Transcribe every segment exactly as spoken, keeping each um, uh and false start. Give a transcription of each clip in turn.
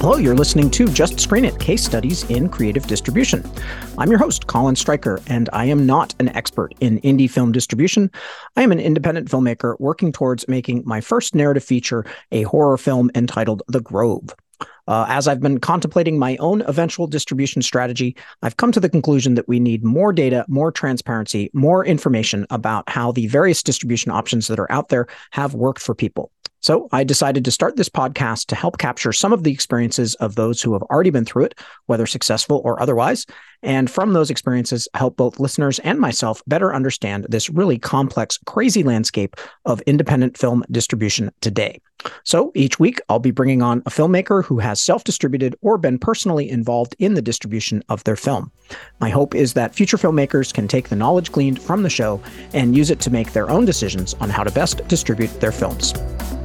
Hello, you're listening to Just Screen It, Case Studies in Creative Distribution. I'm your host, Colin Stryker, and I am not an expert in indie film distribution. I am an independent filmmaker working towards making my first narrative feature, a horror film entitled The Grove. Uh, as I've been contemplating my own eventual distribution strategy, I've come to the conclusion that we need more data, more transparency, more information about how the various distribution options that are out there have worked for people. So I decided to start this podcast to help capture some of the experiences of those who have already been through it, whether successful or otherwise, and from those experiences, help both listeners and myself better understand this really complex, crazy landscape of independent film distribution today. So each week, I'll be bringing on a filmmaker who has self-distributed or been personally involved in the distribution of their film. My hope is that future filmmakers can take the knowledge gleaned from the show and use it to make their own decisions on how to best distribute their films.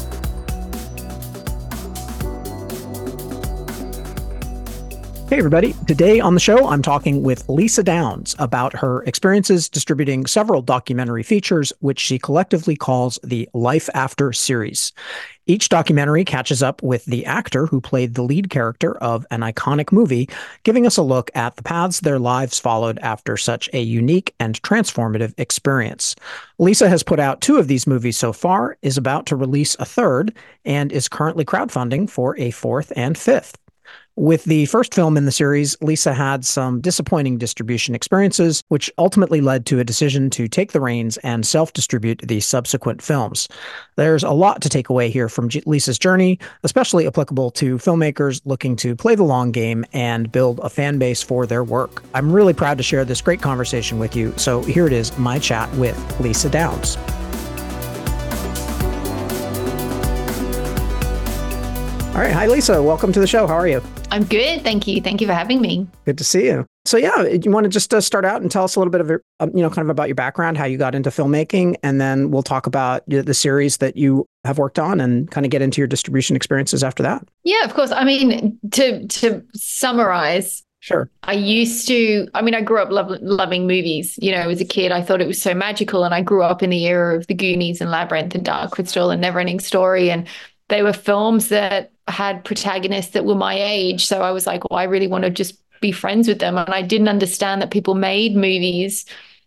Hey, everybody. Today on the show, I'm talking with Lisa Downs about her experiences distributing several documentary features, which she collectively calls the Life After series. Each documentary catches up with the actor who played the lead character of an iconic movie, giving us a look at the paths their lives followed after such a unique and transformative experience. Lisa has put out two of these movies so far, is about to release a third, and is currently crowdfunding for a fourth and fifth. With the first film in the series, Lisa had some disappointing distribution experiences, which ultimately led to a decision to take the reins and self-distribute the subsequent films. There's a lot to take away here from G- Lisa's journey, especially applicable to filmmakers looking to play the long game and build a fan base for their work. I'm really proud to share this great conversation with you, so here it is, my chat with Lisa Downs. All right. Hi, Lisa. Welcome to the show. How are you? I'm good. Thank you. Thank you for having me. Good to see you. So yeah, you want to just uh, start out and tell us a little bit of, your, um, you know, kind of about your background, how you got into filmmaking, and then we'll talk about you know, the series that you have worked on and kind of get into your distribution experiences after that. Yeah, of course. I mean, to to summarize, sure. I used to, I mean, I grew up love, loving movies. You know, as a kid, I thought it was so magical. And I grew up in the era of The Goonies and Labyrinth and Dark Crystal and Neverending Story. And they were films that had protagonists that were my age. So I was like, well, I really want to just be friends with them. And I didn't understand that people made movies.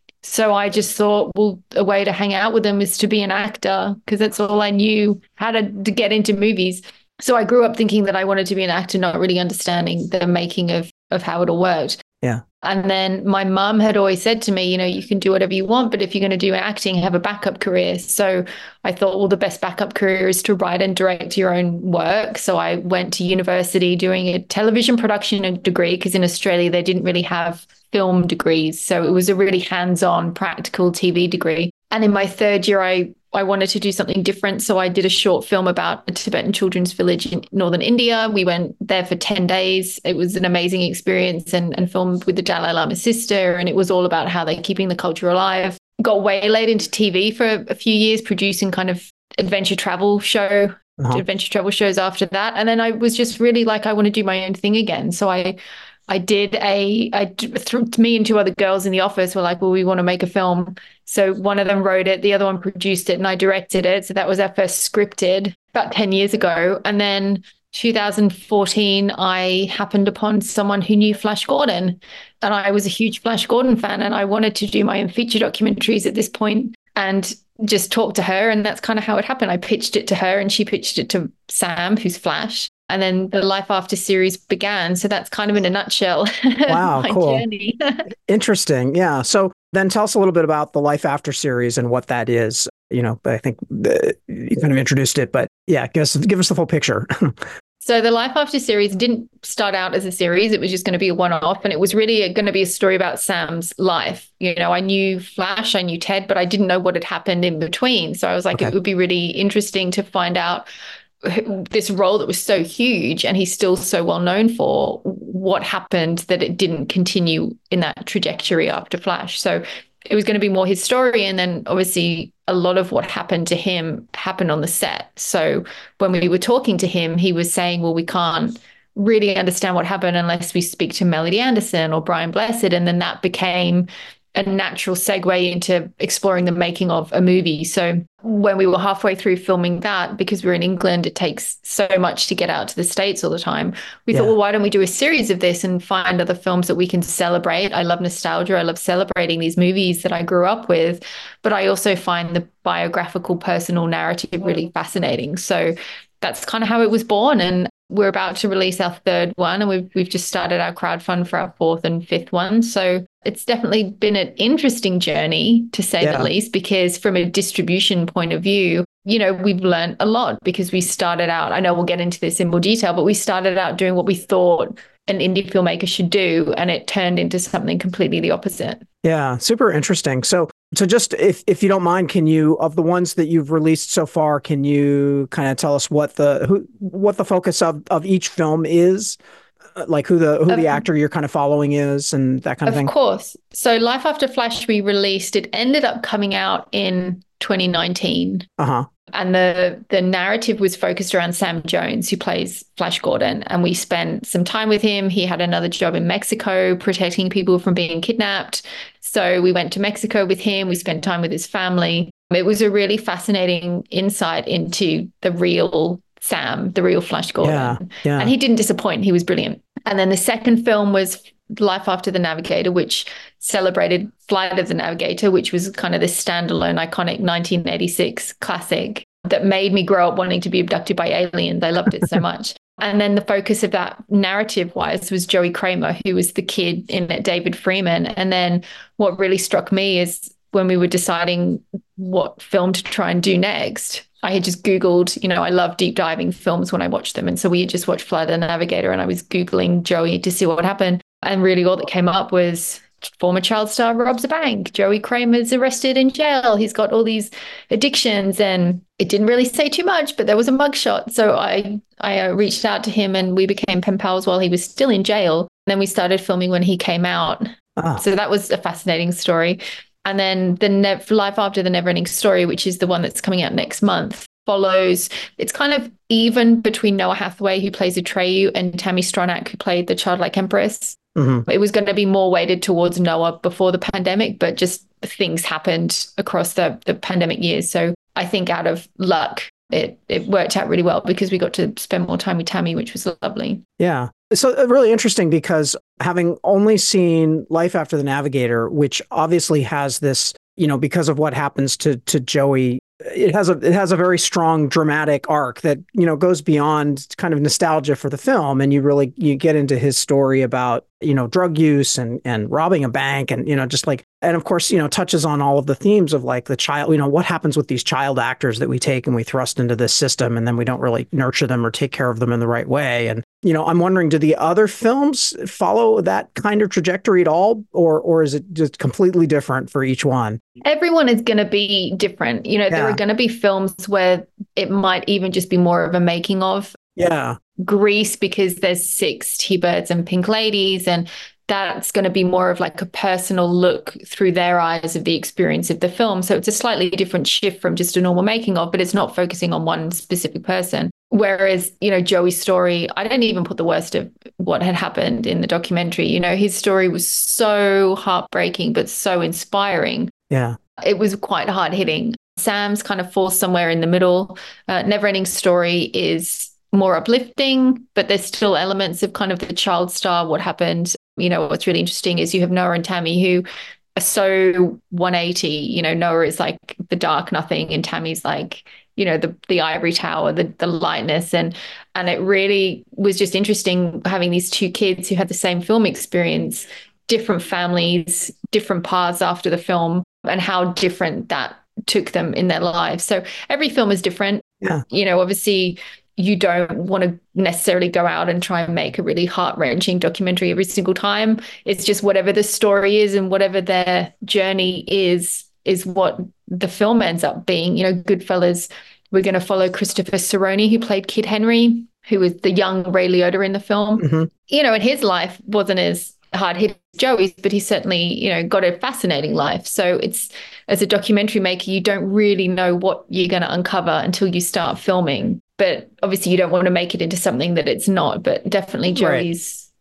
So I just thought, well, a way to hang out with them is to be an actor, because that's all I knew how to, to get into movies. So I grew up thinking that I wanted to be an actor, not really understanding the making of, of how it all worked. Yeah. And then my mum had always said to me, you know, you can do whatever you want, but if you're going to do acting, have a backup career. So I thought, well, the best backup career is to write and direct your own work. So I went to university doing a television production degree, because in Australia, they didn't really have film degrees. So it was a really hands-on, practical T V degree. And in my third year, I I wanted to do something different. So I did a short film about a Tibetan children's village in northern India. We went there for ten days. It was an amazing experience, and, and filmed with the Dalai Lama's sister. And it was all about how they're keeping the culture alive. Got waylaid into T V for a few years, producing kind of adventure travel show, uh-huh. adventure travel shows after that. And then I was just really like, I want to do my own thing again. So I I did a, I, th- me and two other girls in the office were like, well, we want to make a film. So one of them wrote it, the other one produced it, and I directed it. So that was our first scripted about ten years ago. And then two thousand fourteen, I happened upon someone who knew Flash Gordon. And I was a huge Flash Gordon fan, and I wanted to do my own feature documentaries at this point and just talk to her. And that's kind of how it happened. I pitched it to her, and she pitched it to Sam, who's Flash. And then the Life After series began. So that's kind of in a nutshell. Wow, my cool. journey. Interesting. Yeah. So then tell us a little bit about the Life After series and what that is. You know, I think the, you kind of introduced it, but yeah, give us, give us the full picture. So the Life After series didn't start out as a series. It was just going to be a one-off. And it was really going to be a story about Sam's life. You know, I knew Flash, I knew Ted, but I didn't know what had happened in between. So I was like, okay. It would be really interesting to find out this role that was so huge and he's still so well known for, what happened that it didn't continue in that trajectory after Flash. So it was going to be more his story. And then obviously a lot of what happened to him happened on the set. So when we were talking to him, he was saying, well, we can't really understand what happened unless we speak to Melody Anderson or Brian Blessed. And then that became a natural segue into exploring the making of a movie. So when we were halfway through filming that, because we're in England, it takes so much to get out to the States all the time. We yeah. thought, well, why don't we do a series of this and find other films that we can celebrate? I love nostalgia. I love celebrating these movies that I grew up with, but I also find the biographical personal narrative really fascinating. So that's kind of how it was born. And we're about to release our third one, and we've we've just started our crowdfund for our fourth and fifth one. So it's definitely been an interesting journey, to say yeah. the least, because from a distribution point of view, you know, we've learned a lot because we started out, I know we'll get into this in more detail, but we started out doing what we thought an indie filmmaker should do, and it turned into something completely the opposite. Yeah, super interesting. So So just if, if you don't mind, can you, of the ones that you've released so far, can you kind of tell us what the who what the focus of, of each film is? Like who the who um, the actor you're kind of following is and that kind of, of thing? Of course. So Life After Flash, we released, it ended up coming out in twenty nineteen. Uh-huh. And the the narrative was focused around Sam Jones, who plays Flash Gordon. And we spent some time with him. He had another job in Mexico protecting people from being kidnapped. So we went to Mexico with him. We spent time with his family. It was a really fascinating insight into the real Sam, the real Flash Gordon. Yeah, yeah. And he didn't disappoint. He was brilliant. And then the second film was Life After the Navigator, which celebrated Flight of the Navigator, which was kind of this standalone, iconic nineteen eighty-six classic that made me grow up wanting to be abducted by aliens. I loved it so much. And then the focus of that narrative-wise was Joey Kramer, who was the kid in it, David Freeman. And then what really struck me is when we were deciding what film to try and do next, I had just Googled, you know, I love deep diving films when I watch them. And so we had just watched Flight of the Navigator, and I was Googling Joey to see what happened. And really all that came up was former child star robs a bank. Joey Kramer's arrested in jail. He's got all these addictions, and it didn't really say too much, but there was a mugshot. So I, I uh, reached out to him, and we became pen pals while he was still in jail. And then we started filming when he came out. Oh. So that was a fascinating story. And then the ne- Life After the Neverending Story, which is the one that's coming out next month, follows, it's kind of even between Noah Hathaway, who plays Atreyu, and Tammy Stronach, who played the childlike empress. Mm-hmm. It was going to be more weighted towards Noah before the pandemic, but just things happened across the, the pandemic years. So I think out of luck, it it worked out really well because we got to spend more time with Tammy, which was lovely. Yeah. So really interesting, because having only seen Life After the Navigator, which obviously has this, you know, because of what happens to to Joey, it has a it has a very strong dramatic arc that, you know, goes beyond kind of nostalgia for the film, and you really you get into his story about, you know, drug use and and robbing a bank, and, you know, just like, and of course, you know, touches on all of the themes of like the child, you know, what happens with these child actors that we take and we thrust into this system, and then we don't really nurture them or take care of them in the right way. And, you know, I'm wondering, do the other films follow that kind of trajectory at all, or or is it just completely different for each one? Everyone is going to be different. You know, yeah. There are going to be films where it might even just be more of a making of. Yeah. Grease, because there's six T-Birds and Pink Ladies, and that's going to be more of like a personal look through their eyes of the experience of the film. So it's a slightly different shift from just a normal making of, but it's not focusing on one specific person. Whereas, you know, Joey's story, I didn't even put the worst of what had happened in the documentary. You know, his story was so heartbreaking, but so inspiring. Yeah. It was quite hard hitting. Sam's kind of falls somewhere in the middle. Uh, Neverending Story is more uplifting, but there's still elements of kind of the child star, what happened. You know, what's really interesting is you have Noah and Tammy, who are so one eighty. You know, Noah is like the dark nothing, and Tammy's like, you know, the the ivory tower, the the lightness. And and it really was just interesting having these two kids who had the same film experience, different families, different paths after the film, and how different that took them in their lives. So every film is different. Yeah. You know, obviously you don't want to necessarily go out and try and make a really heart-wrenching documentary every single time. It's just whatever the story is and whatever their journey is, is what the film ends up being. You know, Goodfellas, we're going to follow Christopher Serrone, who played Kid Henry, who was the young Ray Liotta in the film. Mm-hmm. You know, and his life wasn't as hard hit as Joey's, but he certainly, you know, got a fascinating life. So it's, as a documentary maker, you don't really know what you're going to uncover until you start filming. But obviously you don't want to make it into something that it's not, but definitely Joey's right. is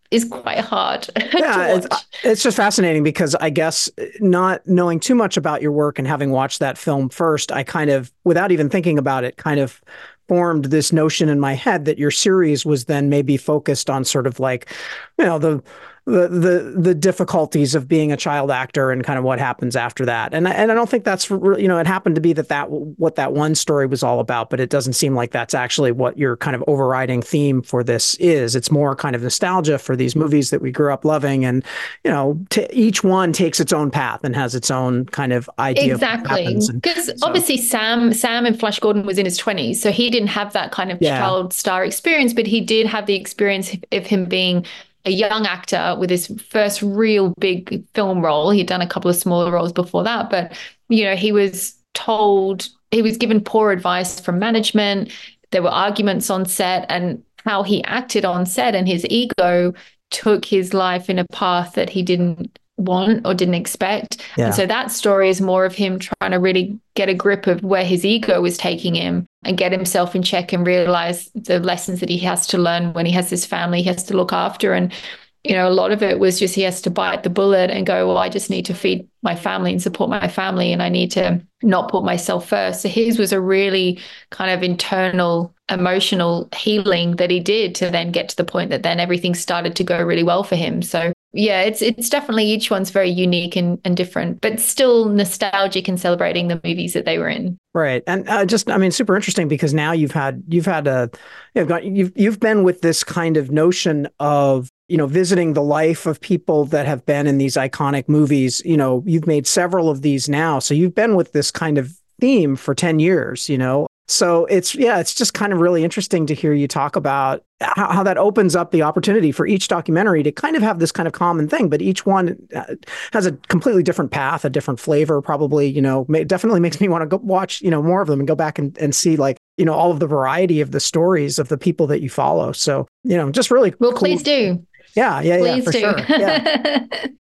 is quite hard Yeah, to it's, watch. it's just fascinating because I guess not knowing too much about your work and having watched that film first, I kind of, without even thinking about it, kind of formed this notion in my head that your series was then maybe focused on sort of like, you know, the the the the difficulties of being a child actor and kind of what happens after that. And I, and I don't think that's, you know, it happened to be that that what that one story was all about, but it doesn't seem like that's actually what your kind of overriding theme for this is. It's more kind of nostalgia for these movies that we grew up loving, and you know, t- each one takes its own path and has its own kind of idea of what happens. Exactly. And Because so, obviously Sam Sam in Flash Gordon was in his twenties, so he didn't have that kind of yeah, child star experience, but he did have the experience of of him being a young actor with his first real big film role. He'd done a couple of smaller roles before that, but you know, he was told, he was given poor advice from management. There were arguments on set, and how he acted on set and his ego took his life in a path that he didn't want or didn't expect. yeah. And so that story is more of him trying to really get a grip of where his ego was taking him and get himself in check and realize the lessons that he has to learn when he has this family he has to look after. And, you know, a lot of it was just he has to bite the bullet and go, well, I just need to feed my family and support my family, and I need to not put myself first. So his was a really kind of internal emotional healing that he did to then get to the point that then everything started to go really well for him. So yeah, it's it's definitely, each one's very unique and, and different, but still nostalgic and celebrating the movies that they were in. Right. And uh, just, I mean, super interesting because now you've had, you've had a, you've got, you've, you've been with this kind of notion of, you know, visiting the life of people that have been in these iconic movies. You know, you've made several of these now. So you've been with this kind of theme for ten years, you know? So it's, yeah, it's just kind of really interesting to hear you talk about how, how that opens up the opportunity for each documentary to kind of have this kind of common thing, but each one has a completely different path, a different flavor, probably, you know, may, definitely makes me want to go watch, you know, more of them and go back and, and see like, you know, all of the variety of the stories of the people that you follow. So, you know, just really Well, cool. please do. Yeah, yeah, please yeah, for do. sure. Yeah.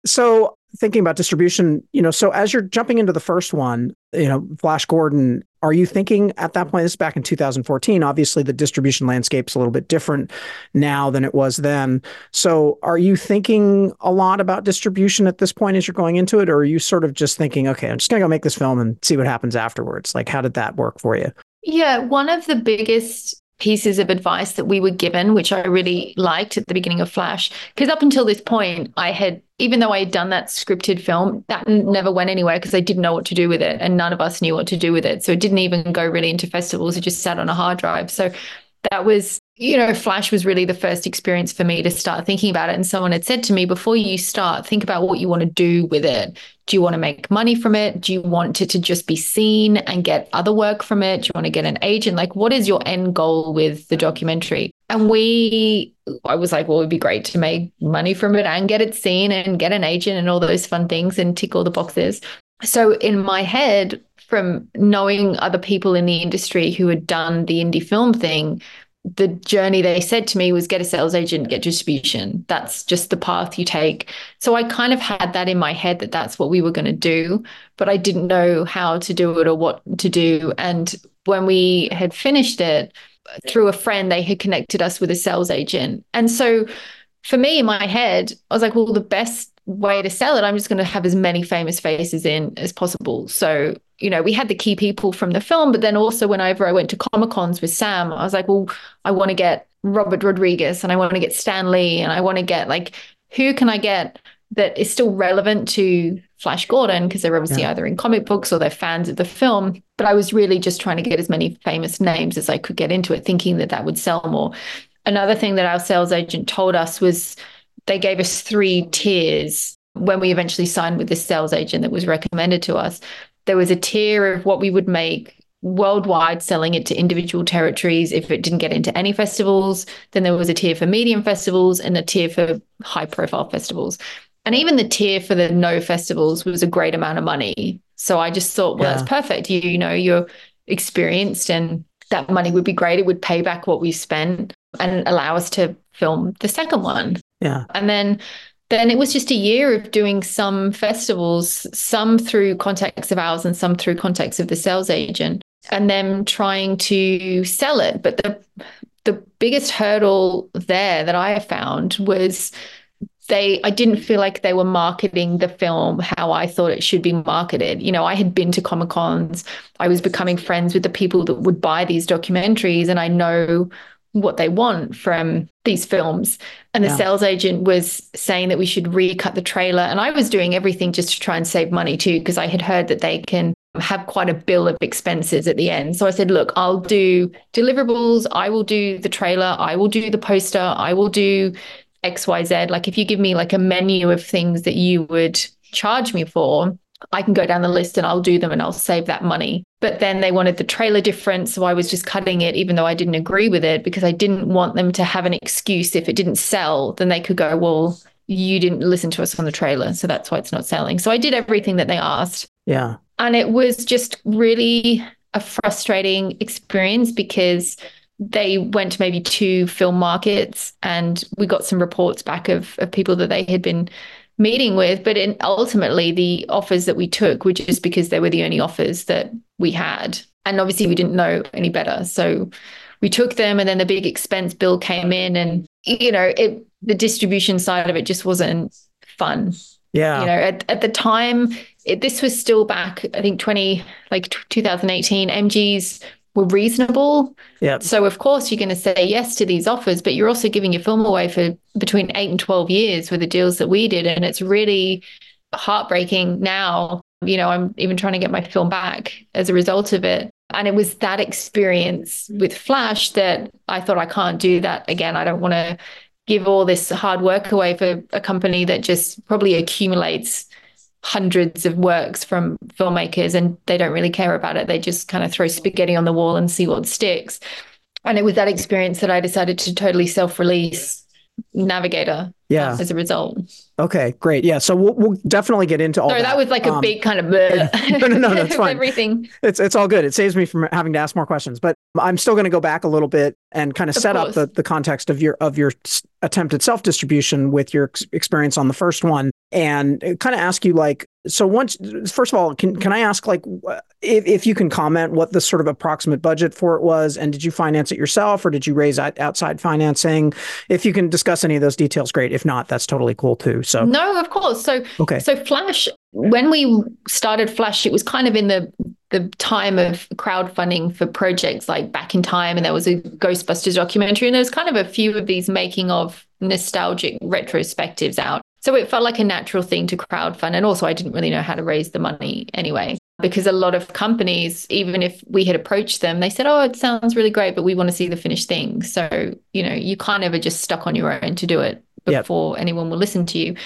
So thinking about distribution, you know, so as you're jumping into the first one, you know, Flash Gordon, are you thinking at that point, this is back in two thousand fourteen, obviously the distribution landscape's a little bit different now than it was then. So are you thinking a lot about distribution at this point as you're going into it? Or are you sort of just thinking, okay, I'm just going to go make this film and see what happens afterwards? Like, how did that work for you? Yeah, one of the biggest pieces of advice that we were given, which I really liked at the beginning of Flash, because up until this point, I had, even though I had done that scripted film, that never went anywhere because I didn't know what to do with it, and none of us knew what to do with it. So it didn't even go really into festivals. It just sat on a hard drive. So that was, you know, Flash was really the first experience for me to start thinking about it. And someone had said to me, before you start, think about what you want to do with it. Do you want to make money from it? Do you want it to just be seen and get other work from it? Do you want to get an agent? Like, what is your end goal with the documentary? And we, I was like, well, it'd be great to make money from it and get it seen and get an agent and all those fun things and tick all the boxes. So in my head, from knowing other people in the industry who had done the indie film thing, the journey they said to me was get a sales agent, get distribution. That's just the path you take. So I kind of had that in my head that that's what we were going to do, but I didn't know how to do it or what to do. And when we had finished it, through a friend, they had connected us with a sales agent. And so for me, in my head, I was like, well, the best way to sell it, I'm just going to have as many famous faces in as possible. So, you know, we had the key people from the film, but then also whenever I went to Comic-Cons with Sam, I was like, well, I want to get Robert Rodriguez and I want to get Stan Lee and I want to get like, who can I get that is still relevant to Flash Gordon? Because they're obviously Yeah. either in comic books or they're fans of the film. But I was really just trying to get as many famous names as I could get into it, thinking that that would sell more. Another thing that our sales agent told us was they gave us three tiers when we eventually signed with this sales agent that was recommended to us. There was a tier of what we would make worldwide, selling it to individual territories if it didn't get into any festivals. Then there was a tier for medium festivals and a tier for high profile festivals. And even the tier for the no festivals was a great amount of money. So I just thought, well, Yeah. that's perfect. You, you know, you're experienced and that money would be great. It would pay back what we spent and allow us to film the second one. Yeah. And then then it was just a year of doing some festivals, some through contacts of ours and some through contacts of the sales agent, and then trying to sell it. But the the biggest hurdle there that I found was they, I didn't feel like they were marketing the film how I thought it should be marketed. You know, I had been to Comic Cons, I was becoming friends with the people that would buy these documentaries, and I know what they want from these films. And the yeah. sales agent was saying that we should recut the trailer. And I was doing everything just to try and save money too, because I had heard that they can have quite a bill of expenses at the end. So I said, look, I'll do deliverables. I will do the trailer. I will do the poster. I will do X, Y, Z. Like if you give me like a menu of things that you would charge me for, I can go down the list and I'll do them and I'll save that money. But then they wanted the trailer different. So I was just cutting it, even though I didn't agree with it, because I didn't want them to have an excuse. If it didn't sell, then they could go, well, you didn't listen to us on the trailer, so that's why it's not selling. So I did everything that they asked. Yeah. And it was just really a frustrating experience because they went to maybe two film markets and we got some reports back of, of people that they had been meeting with, but in, ultimately the offers that we took were just because they were the only offers that we had. And obviously we didn't know any better. So we took them, and then the big expense bill came in, and, you know, it, the distribution side of it just wasn't fun. Yeah. You know, at, at the time, it, this was still back, I think twenty, like twenty eighteen, M Gs were reasonable. Yeah. So of course you're going to say yes to these offers, but you're also giving your film away for between eight and twelve years with the deals that we did. And it's really heartbreaking now. You know, I'm even trying to get my film back as a result of it. And it was that experience with Flash that I thought, I can't do that again. I don't want to give all this hard work away for a company that just probably accumulates hundreds of works from filmmakers and they don't really care about it. They just kind of throw spaghetti on the wall and see what sticks. And it was that experience that I decided to totally self-release Navigator. Yeah. As a result. Okay, great. Yeah. So we'll, we'll definitely get into all Sorry, that. that was like a um, big kind of bleh. no, no, no, that's fine. Everything. It's it's all good. It saves me from having to ask more questions. But I'm still going to go back a little bit and kind of, of set course. up the, the context of your of your attempted self-distribution with your ex- experience on the first one, and kind of ask you, like, so once, first of all, can can I ask, like, if, if you can comment what the sort of approximate budget for it was, and did you finance it yourself or did you raise outside financing? If you can discuss any of those details, great. If not, that's totally cool too. So no, of course. So okay. So Flash, when we started Flash, it was kind of in the the time of crowdfunding for projects like Back in Time, and there was a Ghostbusters documentary, and there was kind of a few of these making of nostalgic retrospectives out. So it felt like a natural thing to crowdfund. And also I didn't really know how to raise the money anyway, because a lot of companies, even if we had approached them, they said, oh, it sounds really great, but we want to see the finished thing. So, you know, you kind of are just stuck on your own to do it before yep. anyone will listen to you.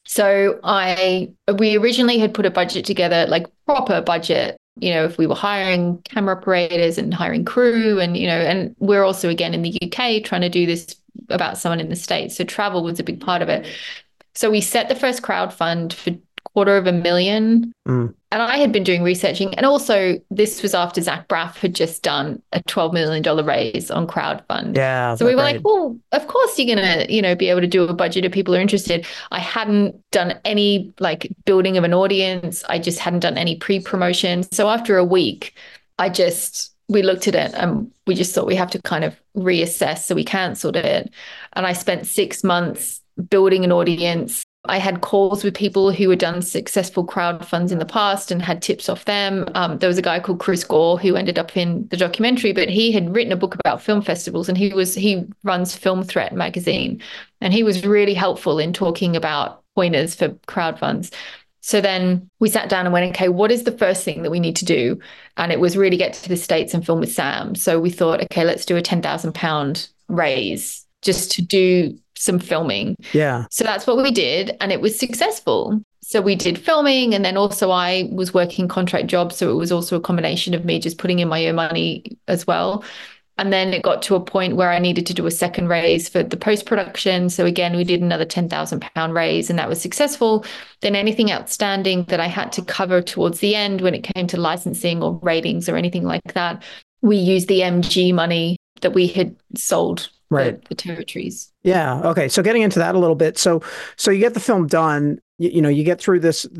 So I, we originally had put a budget together, like proper budget, you know, if we were hiring camera operators and hiring crew and, you know, and we're also, again, in the U K trying to do this about someone in the States. So travel was a big part of it. So we set the first crowd fund for quarter of a million. Mm. And I had been doing researching. And also this was after Zach Braff had just done a twelve million dollars raise on crowdfund. Yeah. So we were right. like, well, of course you're going to, you know, be able to do a budget if people are interested. I hadn't done any like building of an audience. I just hadn't done any pre-promotion. So after a week, I just, we looked at it and we just thought we have to kind of reassess. So we canceled it. And I spent six months building an audience. I had calls with people who had done successful crowdfunds in the past and had tips off them. Um, there was a guy called Chris Gore who ended up in the documentary, but he had written a book about film festivals, and he was he runs Film Threat magazine, and he was really helpful in talking about pointers for crowdfunds. So then we sat down and went, okay, what is the first thing that we need to do? And it was really get to the States and film with Sam. So we thought, okay, let's do a ten thousand pound raise just to do some filming. Yeah. So that's what we did, and it was successful. So we did filming, and then also I was working contract jobs. So it was also a combination of me just putting in my own money as well. And then it got to a point where I needed to do a second raise for the post-production. So again, we did another ten thousand pound raise, and that was successful. Then anything outstanding that I had to cover towards the end when it came to licensing or ratings or anything like that, we used the M G money that we had sold right. the, the territories. Yeah. Okay. So getting into that a little bit. So, so you get the film done, you, you know, you get through this, this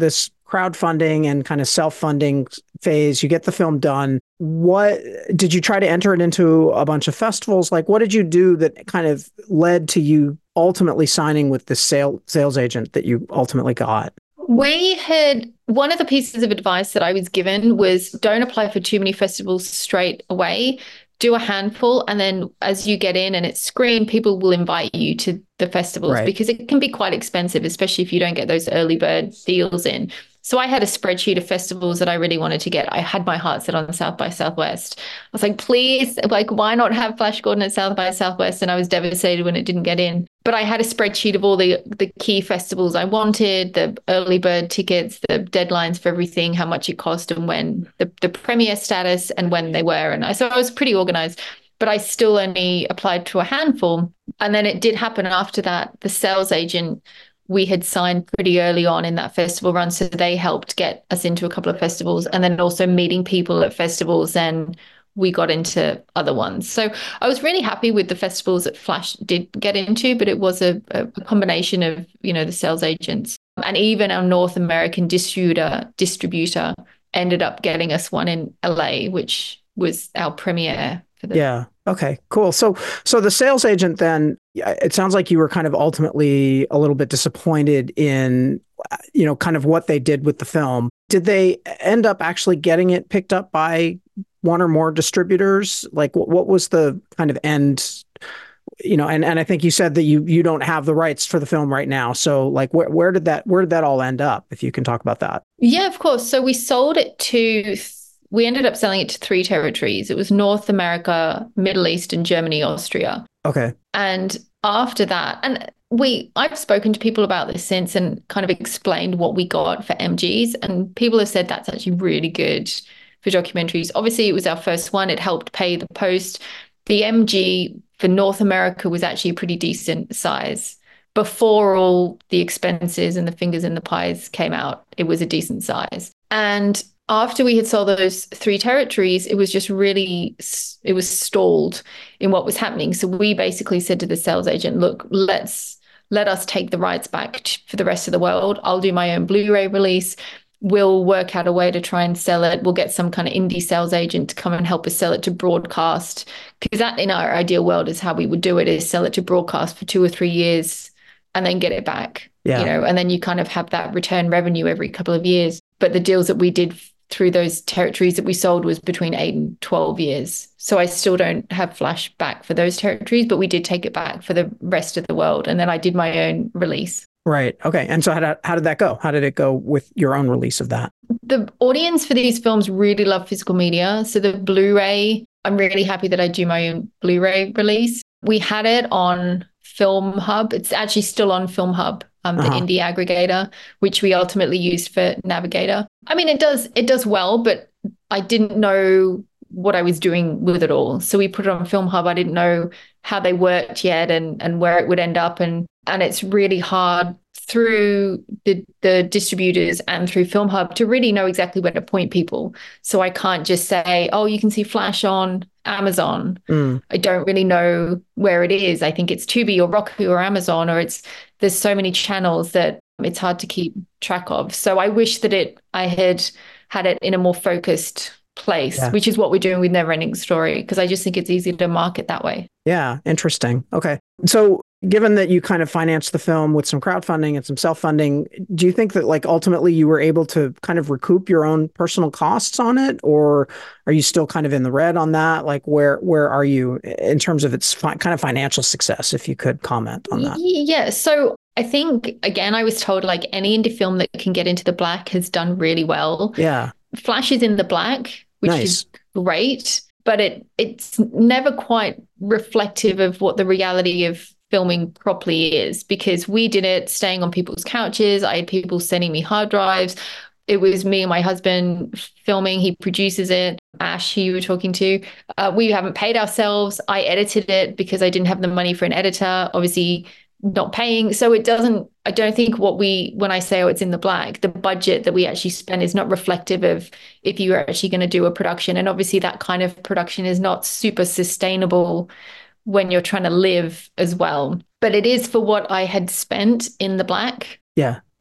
crowdfunding and kind of self-funding phase. You get the film done. What did you try to enter it into a bunch of festivals? Like, what did you do that kind of led to you ultimately signing with the sale, sales agent that you ultimately got? We had one of the pieces of advice that I was given was don't apply for too many festivals straight away. Do a handful, and then as you get in and it's screened, people will invite you to the festivals, right, because it can be quite expensive, especially if you don't get those early bird deals in. So I had a spreadsheet of festivals that I really wanted to get. I had my heart set on South by Southwest. I was like, please, like, why not have Flash Gordon at South by Southwest? And I was devastated when it didn't get in. But I had a spreadsheet of all the, the key festivals I wanted, the early bird tickets, the deadlines for everything, how much it cost and when, the, the premiere status and when they were. And I, so I was pretty organized, but I still only applied to a handful. And then it did happen after that. The sales agent we had signed pretty early on in that festival run. So they helped get us into a couple of festivals, and then also meeting people at festivals, and we got into other ones. So I was really happy with the festivals that Flash did get into, but it was a, a combination of, you know, the sales agents and even our North American distributor distributor ended up getting us one in L A, which was our premiere for the yeah. Okay, cool. So, so the sales agent then, it sounds like you were kind of ultimately a little bit disappointed in, you know, kind of what they did with the film. Did they end up actually getting it picked up by one or more distributors? Like, what, what was the kind of end, you know, and, and I think you said that you, you don't have the rights for the film right now. So like, where, where did that, where did that all end up? If you can talk about that. Yeah, of course. So we sold it to We ended up selling it to three territories. It was North America, Middle East, and Germany, Austria. Okay. And after that, and we, I've spoken to people about this since and kind of explained what we got for M Gs. And people have said that's actually really good for documentaries. Obviously, it was our first one. It helped pay the post. The M G for North America was actually a pretty decent size. Before all the expenses and the fingers in the pies came out, it was a decent size. And after we had sold those three territories, it was just really, it was stalled in what was happening. So we basically said to the sales agent, look, let's let us take the rights back for the rest of the world. I'll do my own Blu-ray release. We'll work out a way to try and sell it. We'll get some kind of indie sales agent to come and help us sell it to broadcast. Because that in our ideal world is how we would do it, is sell it to broadcast for two or three years and then get it back. Yeah. You know, and then you kind of have that return revenue every couple of years. But the deals that we did through those territories that we sold was between eight and twelve years. So I still don't have Flash back for those territories, but we did take it back for the rest of the world. And then I did my own release. Right. Okay. And so how did, how did that go? How did it go with your own release of that? The audience for these films really love physical media. So the Blu-ray, I'm really happy that I do my own Blu-ray release. We had it on Film Hub. It's actually still on Film Hub. Um, the uh-huh. indie aggregator, which we ultimately used for Navigator. I mean, it does it does well, but I didn't know what I was doing with it all. So we put it on Film Hub. I didn't know how they worked yet and and where it would end up. And and it's really hard through the, the distributors and through Film Hub to really know exactly where to point people. So I can't just say, oh, you can see Flash on Amazon. Mm. I don't really know where it is. I think it's Tubi or Roku or Amazon, or it's there's so many channels that it's hard to keep track of. So I wish that it I had had it in a more focused place, yeah. which is what we're doing with Neverending Story, because I just think it's easier to market that way. Yeah, interesting. Okay. So given that you kind of financed the film with some crowdfunding and some self-funding, do you think that like ultimately you were able to kind of recoup your own personal costs on it, or are you still kind of in the red on that? Like where where are you in terms of its fi- kind of financial success, if you could comment on that? Yeah. So I think, again, I was told like any indie film that can get into the black has done really well. Yeah. Flash is in the black, which nice. Is great, but it it's never quite reflective of what the reality of filming properly is, because we did it staying on people's couches. I had people sending me hard drives. It was me and my husband filming. He produces it. Ash, who you were talking to, uh, we haven't paid ourselves. I edited it because I didn't have the money for an editor, obviously not paying. So it doesn't, I don't think what we, when I say, oh, it's in the black, the budget that we actually spend is not reflective of if you are actually going to do a production. And obviously that kind of production is not super sustainable when you're trying to live as well. But it is for what I had spent in the black. Yeah.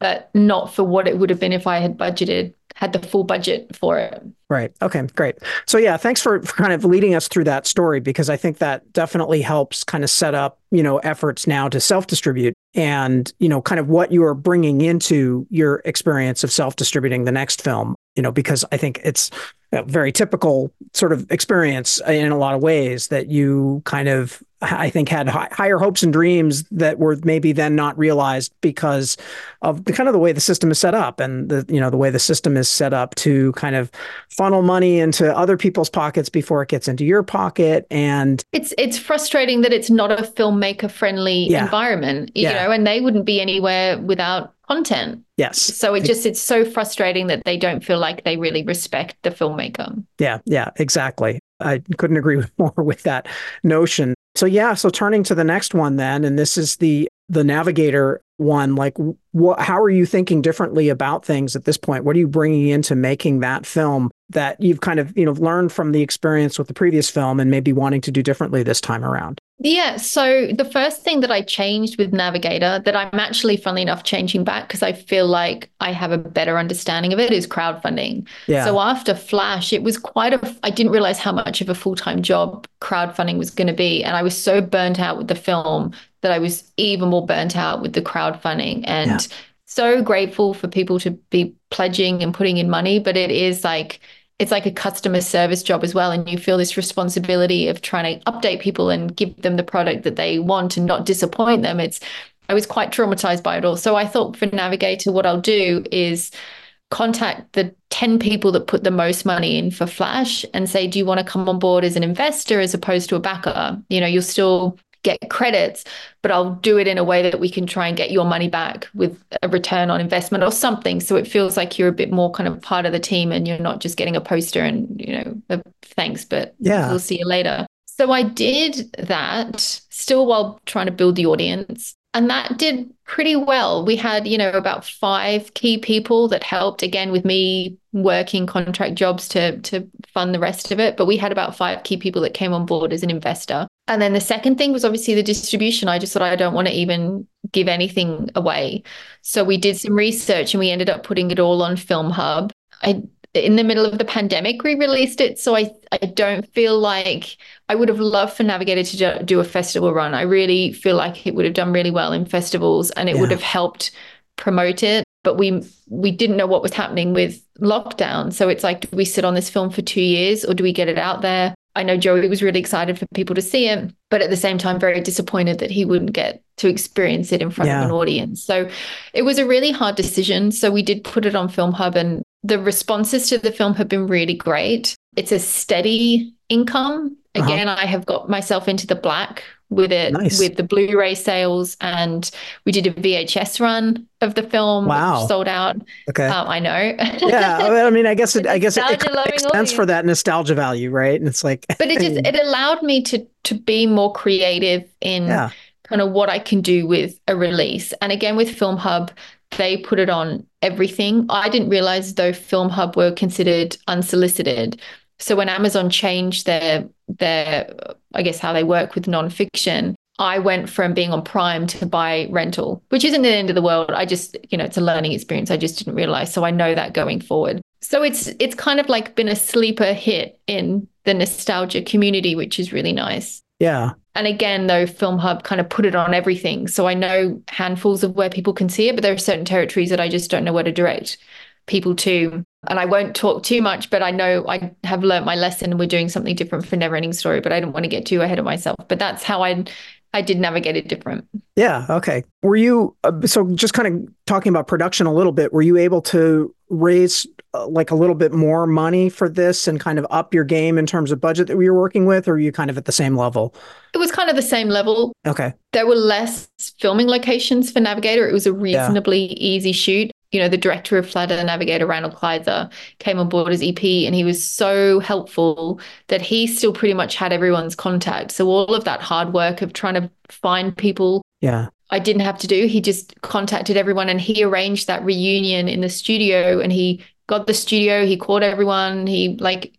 but not for what it would have been if I had budgeted, had the full budget for it. Right. Okay, great. So yeah, thanks for, for kind of leading us through that story, because I think that definitely helps kind of set up, you know, efforts now to self-distribute and, you know, kind of what you are bringing into your experience of self-distributing the next film, you know, because I think it's a very typical sort of experience in a lot of ways that you kind of, I think, had high, higher hopes and dreams that were maybe then not realized because of the kind of the way the system is set up, and the, you know, the way the system is set up to kind of funnel money into other people's pockets before it gets into your pocket. And it's it's frustrating that it's not a filmmaker friendly yeah. environment, you yeah. know, and they wouldn't be anywhere without content. Yes. So it just, it's so frustrating that they don't feel like they really respect the filmmaker. Yeah, yeah, exactly. I couldn't agree more with that notion. So yeah, so turning to the next one then, and this is the the Navigator one, like what, how are you thinking differently about things at this point? What are you bringing into making that film that you've kind of, you know, learned from the experience with the previous film and maybe wanting to do differently this time around? Yeah. So the first thing that I changed with Navigator, that I'm actually, funnily enough, changing back because I feel like I have a better understanding of it, is crowdfunding. Yeah. So after Flash, it was quite a, I didn't realize how much of a full-time job crowdfunding was going to be. And I was so burnt out with the film that I was even more burnt out with the crowdfunding. And yeah. so grateful for people to be pledging and putting in money, but it is like, it's like a customer service job as well. And you feel this responsibility of trying to update people and give them the product that they want and not disappoint them. It's, I was quite traumatized by it all. So I thought for Navigator, what I'll do is contact the ten people that put the most money in for Flash and say, do you want to come on board as an investor as opposed to a backer? You know, you'll still get credits, but I'll do it in a way that we can try and get your money back with a return on investment or something. So it feels like you're a bit more kind of part of the team and you're not just getting a poster and, you know, uh, thanks, but yeah, we'll see you later. So I did that still while trying to build the audience. And that did pretty well. We had, you know, about five key people that helped, again, with me working contract jobs to, to fund the rest of it. But we had about five key people that came on board as an investor. And then the second thing was obviously the distribution. I just thought I don't want to even give anything away. So we did some research and we ended up putting it all on Film Hub. I in the middle of the pandemic, we released it. So I, I don't feel like I would have loved for Navigator to do a festival run. I really feel like it would have done really well in festivals and it yeah. would have helped promote it. But we we didn't know what was happening with lockdown. So it's like, do we sit on this film for two years or do we get it out there? I know Joey was really excited for people to see it, but at the same time, very disappointed that he wouldn't get to experience it in front yeah. of an audience. So it was a really hard decision. So we did put it on Film Hub and the responses to the film have been really great. It's a steady income. Again, uh-huh. I have got myself into the black with it, nice. with the Blu-ray sales, and we did a V H S run of the film. Wow. Which sold out. Okay. Um, I know. Yeah. I mean, I guess it, I guess it, it makes sense audience. for that nostalgia value, right? And it's like, but it just, it allowed me to, to be more creative in yeah. kind of what I can do with a release. And again, with Film Hub, they put it on everything. I didn't realize though Film Hub were considered unsolicited. So when Amazon changed their, their, I guess how they work with nonfiction, I went from being on Prime to buy rental, which isn't the end of the world. I just, you know, it's a learning experience. I just didn't realize. So I know that going forward. So it's, it's kind of like been a sleeper hit in the nostalgia community, which is really nice. Yeah. And again, though, Film Hub kind of put it on everything. So I know handfuls of where people can see it, but there are certain territories that I just don't know where to direct people to. And I won't talk too much, but I know I have learned my lesson and we're doing something different for Neverending Story, but I don't want to get too ahead of myself. But that's how I I did navigate it different. Yeah. Okay. Were you, uh, so just kind of talking about production a little bit, were you able to raise uh, like a little bit more money for this and kind of up your game in terms of budget that we were working with, or are you kind of at the same level? It was kind of the same level. Okay. There were less filming locations for Navigator. It was a reasonably yeah. easy shoot. You know, the director of Flatter Navigator, Randall Kleiser, came on board as E P and he was so helpful that he still pretty much had everyone's contact. So all of that hard work of trying to find people, yeah, I didn't have to do. He just contacted everyone and he arranged that reunion in the studio and he got the studio, he called everyone, he like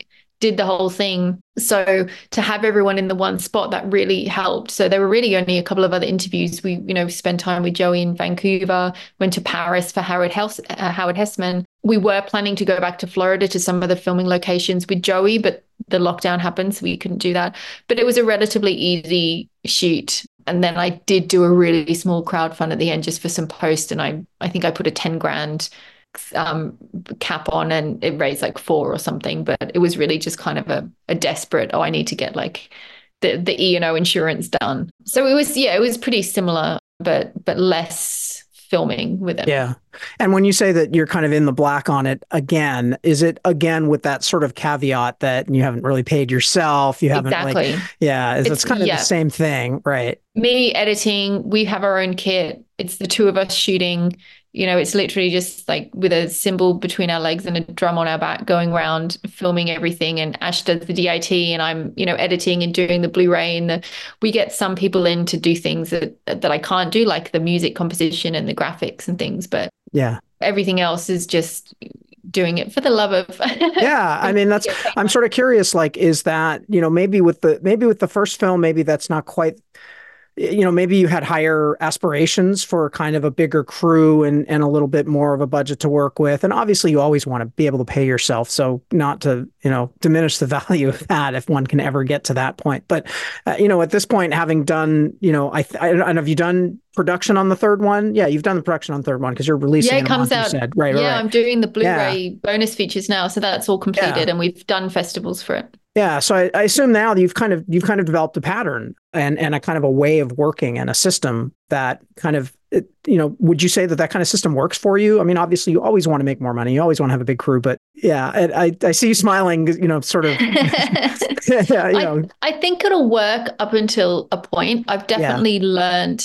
did the whole thing. So to have everyone in the one spot, that really helped. So there were really only a couple of other interviews. We, you know, spent time with Joey in Vancouver, went to Paris for Howard Hels- uh, Howard Hessman. We were planning to go back to Florida to some of the filming locations with Joey, but the lockdown happened, so we couldn't do that. But it was a relatively easy shoot. And then I did do a really small crowdfund at the end just for some post. And I, I think I put a ten grand um, cap on, and it raised like four or something. But it was really just kind of a, a desperate, oh, I need to get like the, the E and O insurance done. So it was, yeah, it was pretty similar, but but less filming with it. Yeah. And when you say that you're kind of in the black on it again, is it again with that sort of caveat that you haven't really paid yourself? You haven't exactly. like, yeah, it's, it's kind of yeah. the same thing, right? Me editing, we have our own kit. It's the two of us shooting. You know, it's literally just like with a cymbal between our legs and a drum on our back going around filming everything. And Ash does the D I T and I'm, you know, editing and doing the Blu-ray. And the, we get some people in to do things that that I can't do, like the music composition and the graphics and things. But yeah, everything else is just doing it for the love of. Yeah, I mean, that's, I'm sort of curious, like, is that, you know, maybe with the, maybe with the first film, maybe that's not quite, you know, maybe you had higher aspirations for kind of a bigger crew and, and a little bit more of a budget to work with. And obviously you always want to be able to pay yourself. So not to, you know, diminish the value of that if one can ever get to that point. But, uh, you know, at this point, having done, you know, I, I, and have you done production on the third one? Yeah, you've done the production on the third one because you're releasing yeah, it it comes month, out. You said. Right, yeah, right, right. I'm doing the Blu-ray yeah. bonus features now. So that's all completed yeah. and we've done festivals for it. Yeah, so I, I assume now that you've kind of you've kind of developed a pattern and and a kind of a way of working and a system that kind of, it, you know, would you say that that kind of system works for you? I mean, obviously you always want to make more money, you always want to have a big crew, but yeah, I I see you smiling, you know, sort of. yeah, you know. I, I think it'll work up until a point. I've definitely yeah. learned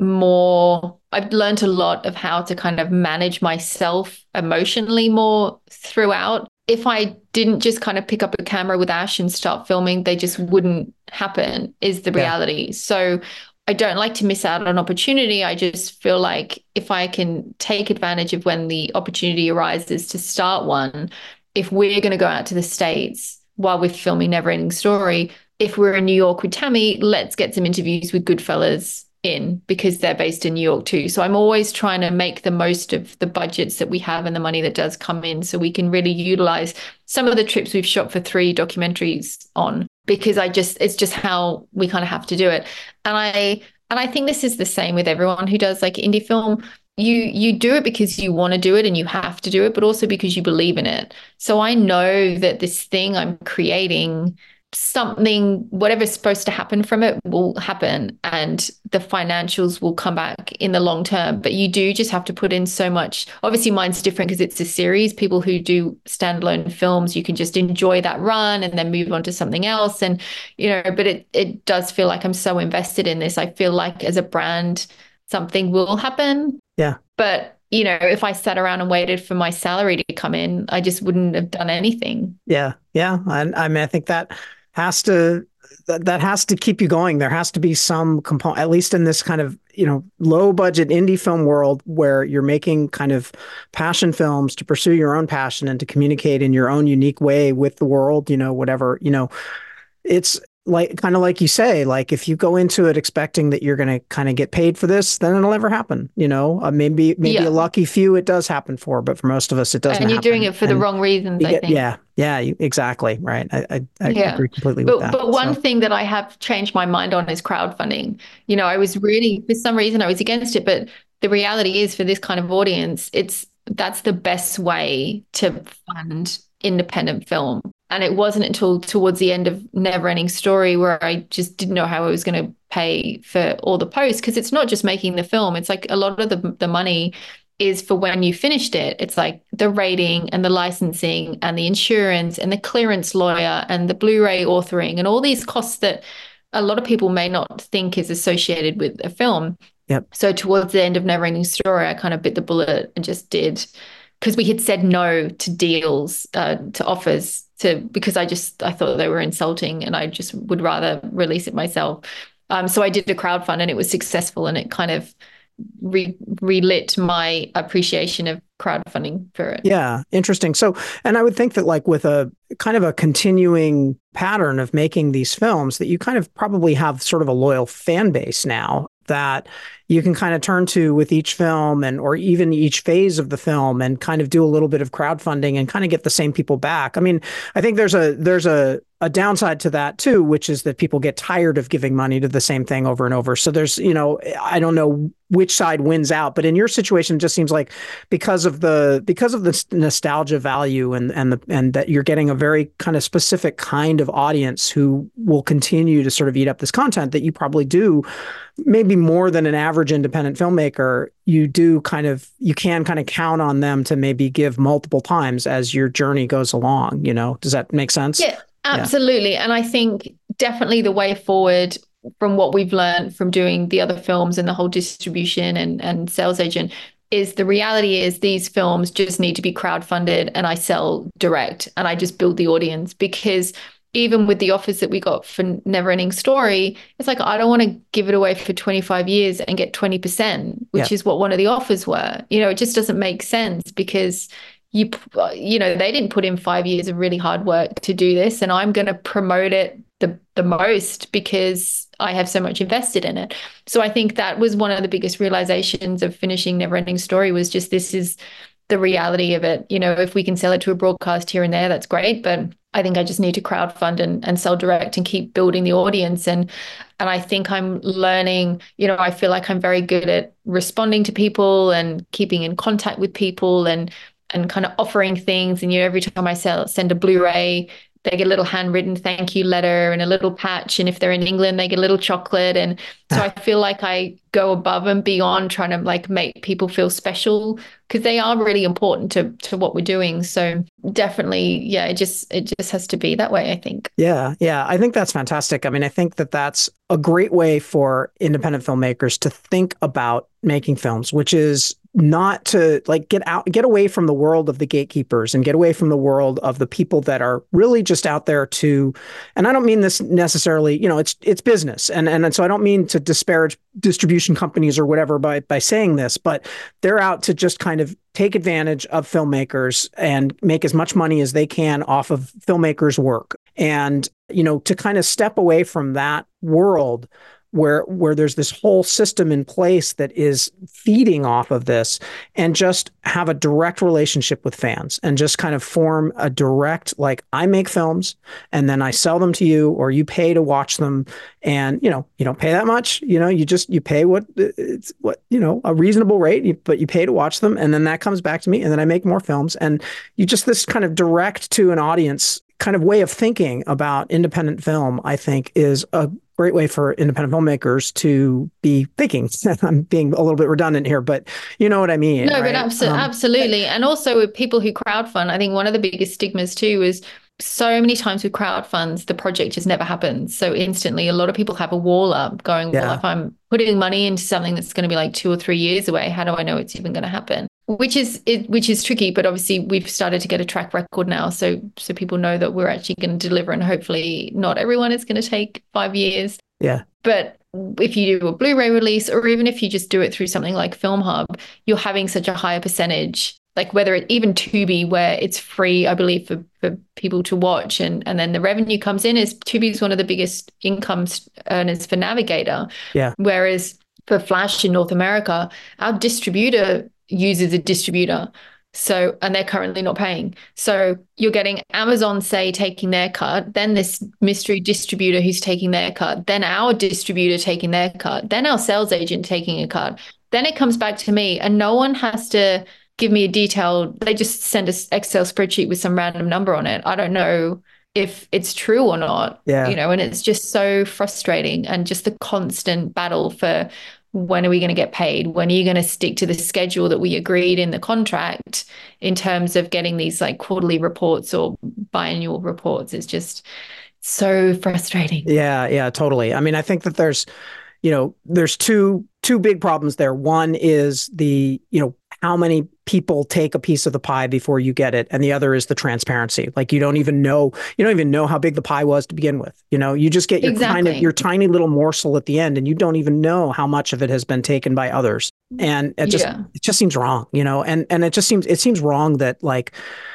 more. I've learned a lot of how to kind of manage myself emotionally more throughout. If I didn't just kind of pick up a camera with Ash and start filming, they just wouldn't happen, is the reality. Yeah. So I don't like to miss out on opportunity. I just feel like if I can take advantage of when the opportunity arises to start one, if we're going to go out to the States while we're filming Neverending Story, if we're in New York with Tammy, let's get some interviews with Goodfellas in, because they're based in New York too. So I'm always trying to make the most of the budgets that we have and the money that does come in so we can really utilize some of the trips we've shot for three documentaries on, because I just, it's just how we kind of have to do it. And I, and I think this is the same with everyone who does like indie film. You, you do it because you want to do it and you have to do it, but also because you believe in it. So I know that this thing I'm creating, something, whatever's supposed to happen from it will happen and the financials will come back in the long term. But you do just have to put in so much. Obviously mine's different because it's a series. People who do standalone films, you can just enjoy that run and then move on to something else. And, you know, but it, it does feel like I'm so invested in this. I feel like as a brand, something will happen. Yeah. But you know, if I sat around and waited for my salary to come in, I just wouldn't have done anything. Yeah. Yeah. And I mean, I think that has to, that, that has to keep you going. There has to be some component, at least in this kind of, you know, low budget indie film world where you're making kind of passion films to pursue your own passion and to communicate in your own unique way with the world, you know, whatever, you know, it's like, kind of like you say, like if you go into it expecting that you're going to kind of get paid for this, then it'll never happen. You know, uh, maybe, maybe yeah. a lucky few it does happen for, but for most of us, it doesn't And you're happen. doing it for and the wrong reasons, get, I think. Yeah. Yeah, you, exactly. Right. I, I, I yeah. agree completely but, with that. But one so. thing that I have changed my mind on is crowdfunding. You know, I was really, for some reason I was against it, but the reality is for this kind of audience, it's, that's the best way to fund independent film. And it wasn't until towards the end of Neverending Story where I just didn't know how I was going to pay for all the posts, because it's not just making the film. It's like a lot of the, the money is for when you finished it. It's like the rating and the licensing and the insurance and the clearance lawyer and the Blu-ray authoring and all these costs that a lot of people may not think is associated with a film. Yep. So towards the end of Neverending Story, I kind of bit the bullet and just did, because we had said no to deals, uh, to offers, to because I just I thought they were insulting, and I just would rather release it myself. Um, so I did a crowdfund, and it was successful, and it kind of re- relit my appreciation of crowdfunding for it. Yeah, interesting. So, and I would think that like with a kind of a continuing pattern of making these films, that you kind of probably have sort of a loyal fan base now that you can kind of turn to with each film and or even each phase of the film and kind of do a little bit of crowdfunding and kind of get the same people back. I mean, I think there's a there's a a downside to that too, which is that people get tired of giving money to the same thing over and over. So there's, you know, I don't know which side wins out, but in your situation, it just seems like because of the because of the nostalgia value and and the and that you're getting a very kind of specific kind of audience who will continue to sort of eat up this content, that you probably do maybe more than an average independent filmmaker. You do kind of you can kind of count on them to maybe give multiple times as your journey goes along. You know, does that make sense? Yeah. Absolutely. Yeah. And I think definitely the way forward from what we've learned from doing the other films and the whole distribution and, and sales agent is the reality is these films just need to be crowdfunded and I sell direct and I just build the audience, because even with the offers that we got for Neverending Story, it's like, I don't want to give it away for twenty-five years and get twenty percent, which yeah. is what one of the offers were. You know, it just doesn't make sense because You, you know, they didn't put in five years of really hard work to do this, and I'm going to promote it the the most because I have so much invested in it. So I think that was one of the biggest realizations of finishing Neverending Story, was just this is the reality of it. You know, if we can sell it to a broadcast here and there, that's great, but I think I just need to crowdfund and, and sell direct and keep building the audience. And and I think I'm learning, you know, I feel like I'm very good at responding to people and keeping in contact with people and and kind of offering things. And, you know, every time I sell, send a Blu-ray, they get a little handwritten thank you letter and a little patch. And if they're in England, they get a little chocolate. And so I feel like I go above and beyond trying to like make people feel special, because they are really important to to what we're doing. So definitely, yeah, it just it just has to be that way, I think. Yeah, yeah, I think that's fantastic. I mean, I think that that's a great way for independent filmmakers to think about making films, which is not to like get out, get away from the world of the gatekeepers and get away from the world of the people that are really just out there to, and I don't mean this necessarily, you know, it's it's business. And and, and so I don't mean to disparage distribution companies or whatever by by saying this, but they're out to just kind of take advantage of filmmakers and make as much money as they can off of filmmakers' work. And, you know, to kind of step away from that world where where there's this whole system in place that is feeding off of this, and just have a direct relationship with fans and just kind of form a direct, like, I make films and then I sell them to you, or you pay to watch them. And, you know, you don't pay that much, you know, you just, you pay what it's what, you know, a reasonable rate, but you pay to watch them. And then that comes back to me and then I make more films. And you just, this kind of direct to an audience kind of way of thinking about independent film, I think is a great way for independent filmmakers to be thinking. I'm being a little bit redundant here, but you know what I mean. No, right? but abso- um, absolutely. And also with people who crowdfund, I think one of the biggest stigmas too is so many times with crowdfunds, the project just never happens. So instantly, a lot of people have a wall up going, yeah. well, if I'm putting money into something that's going to be like two or three years away, how do I know it's even going to happen? Which is it, which is tricky, but obviously we've started to get a track record now, so so people know that we're actually going to deliver, and hopefully not everyone is going to take five years. Yeah. But if you do a Blu-ray release, or even if you just do it through something like FilmHub, you're having such a higher percentage. Like whether it even Tubi, where it's free, I believe, for, for people to watch, and and then the revenue comes in. Is Tubi is one of the biggest income earners for Navigator. Yeah. Whereas for Flash in North America, our distributor uses a distributor. So, and they're currently not paying. So you're getting Amazon, say, taking their cut, then this mystery distributor who's taking their cut, then our distributor taking their cut, then our sales agent taking a cut. Then it comes back to me, and no one has to give me a detail. They just send an Excel spreadsheet with some random number on it. I don't know if it's true or not, yeah. you know, and it's just so frustrating, and just the constant battle for, when are we going to get paid? When are you going to stick to the schedule that we agreed in the contract in terms of getting these like quarterly reports or biannual reports? It's just so frustrating. Yeah, yeah, totally. I mean, I think that there's, you know, there's two two big problems there. One is the, you know, how many people take a piece of the pie before you get it. And the other is the transparency. Like you don't even know, you don't even know how big the pie was to begin with. You know, you just get your Exactly. kind of your tiny little morsel at the end, and you don't even know how much of it has been taken by others. And it just Yeah. it just seems wrong, you know, and and it just seems it seems wrong that like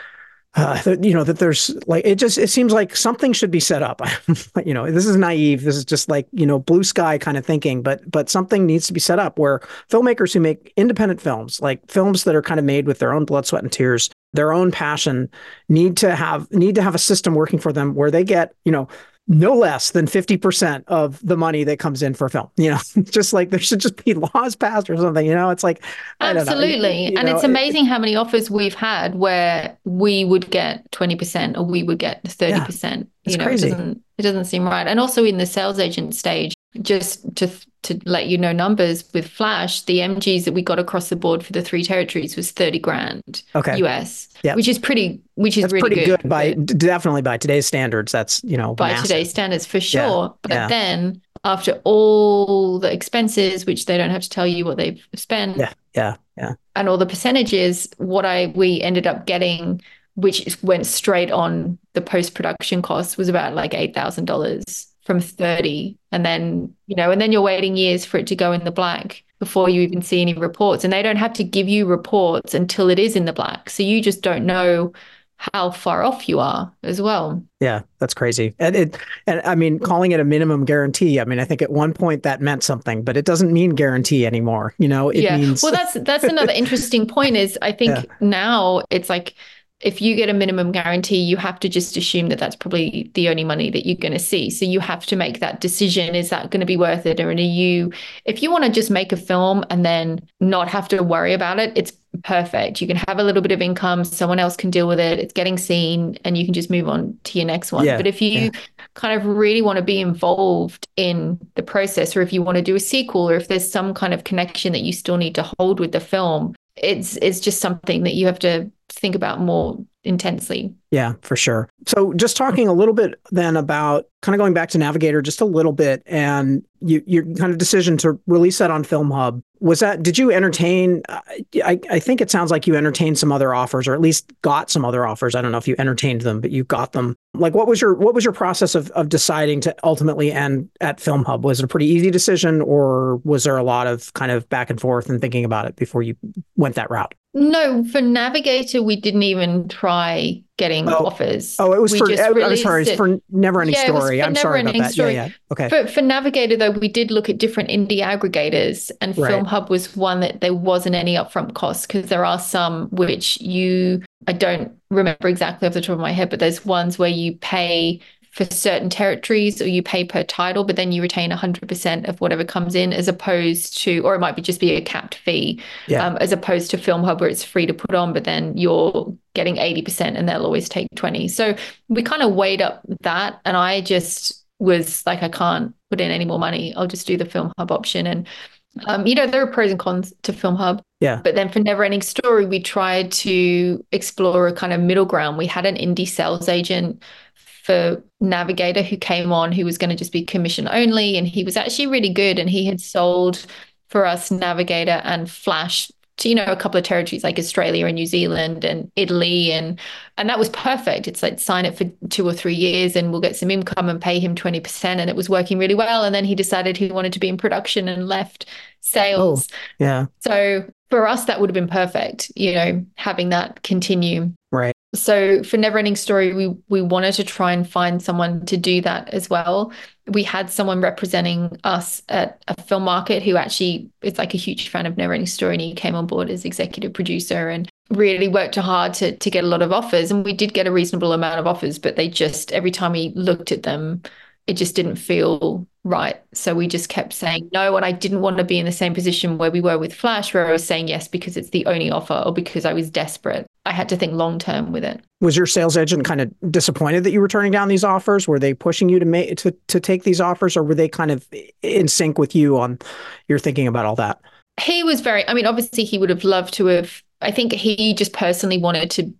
Uh, that, you know, that there's like, it just, it seems like something should be set up. You know, this is naive. This is just like, you know, blue sky kind of thinking, but, but something needs to be set up where filmmakers who make independent films, like films that are kind of made with their own blood, sweat, and tears, their own passion, need to have, need to have a system working for them where they get, you know, no less than fifty percent of the money that comes in for a film. You know, just like there should just be laws passed or something, you know, it's like, I don't know. Absolutely. You And know, it's amazing how many offers we've had where we would get twenty percent or we would get thirty percent. It's You know, crazy. it doesn't it doesn't seem right. And also in the sales agent stage, just to to let you know numbers with Flash, the M Gs that we got across the board for the three territories was thirty grand Okay. U S, Yeah. which is pretty which is That's really pretty good, good by definitely by today's standards. That's, you know, by massive. today's standards for sure. Yeah. But Yeah. then after all the expenses, which they don't have to tell you what they've spent, Yeah. Yeah. Yeah. and all the percentages, what I we ended up getting, which went straight on the post-production costs, was about like eight thousand dollars from thirty. And then, you know, and then you're waiting years for it to go in the black before you even see any reports. And they don't have to give you reports until it is in the black. So you just don't know how far off you are as well. Yeah, that's crazy. And it, and I mean, calling it a minimum guarantee, I mean, I think at one point that meant something, but it doesn't mean guarantee anymore. You know, it yeah. means. Well, that's that's another interesting point is I think Yeah. now it's like if you get a minimum guarantee, you have to just assume that that's probably the only money that you're going to see. So you have to make that decision. Is that going to be worth it? Or are you, if you want to just make a film and then not have to worry about it, it's perfect. You can have a little bit of income. Someone else can deal with it. It's getting seen and you can just move on to your next one. Yeah. But if you Yeah. kind of really want to be involved in the process, or if you want to do a sequel, or if there's some kind of connection that you still need to hold with the film, it's it's just something that you have to think about more intensely. Yeah, for sure. So just talking a little bit then about kind of going back to Navigator just a little bit, and you, your kind of decision to release that on Film Hub. Was that, did you entertain, I, I think it sounds like you entertained some other offers, or at least got some other offers. I don't know if you entertained them, but you got them. Like, what was your, what was your process of, of deciding to ultimately end at Film Hub? Was it a pretty easy decision, or was there a lot of kind of back and forth and thinking about it before you went that route? No, for Navigator, we didn't even try getting Oh. offers. Oh, it was We for, just I'm released sorry, it's it- for Never Ending Yeah, it was Story. for I'm sorry about Never-Ending that. Story. Yeah, yeah. Okay. For, for Navigator, though, we did look at different indie aggregators, and Right. Film Hub was one that there wasn't any upfront costs, because there are some which you, I don't remember exactly off the top of my head, but there's ones where you pay for certain territories or you pay per title, but then you retain one hundred percent of whatever comes in, as opposed to, or it might be just be a capped fee, Yeah. um, as opposed to Film Hub where it's free to put on, but then you're getting eighty percent and they'll always take twenty. So we kind of weighed up that, and I just was like, I can't put in any more money. I'll just do the Film Hub option. And um, you know, there are pros and cons to Film Hub. Yeah. But then for Never Ending Story, we tried to explore a kind of middle ground. We had an indie sales agent for Navigator who came on, who was going to just be commission only, and he was actually really good, and he had sold for us Navigator and Flash to, you know, a couple of territories like Australia and New Zealand and Italy, and and that was perfect. It's like, sign it for two or three years and we'll get some income and pay him twenty percent, and it was working really well. And then he decided he wanted to be in production and left sales. Oh, yeah. So for us, that would have been perfect, you know, having that continue. Right. So for Never Ending Story, we we wanted to try and find someone to do that as well. We had someone representing us at a film market who actually is like a huge fan of Never Ending Story, and he came on board as executive producer and really worked hard to to get a lot of offers. And we did get a reasonable amount of offers, but they just, every time we looked at them, it just didn't feel right. So we just kept saying no. And I didn't want to be in the same position where we were with Flash, where I was saying yes because it's the only offer or because I was desperate. I had to think long term with it. Was your sales agent kind of disappointed that you were turning down these offers? Were they pushing you to make to to take these offers, or were they kind of in sync with you on your thinking about all that? He was very, I mean, obviously he would have loved to have, I think he just personally wanted to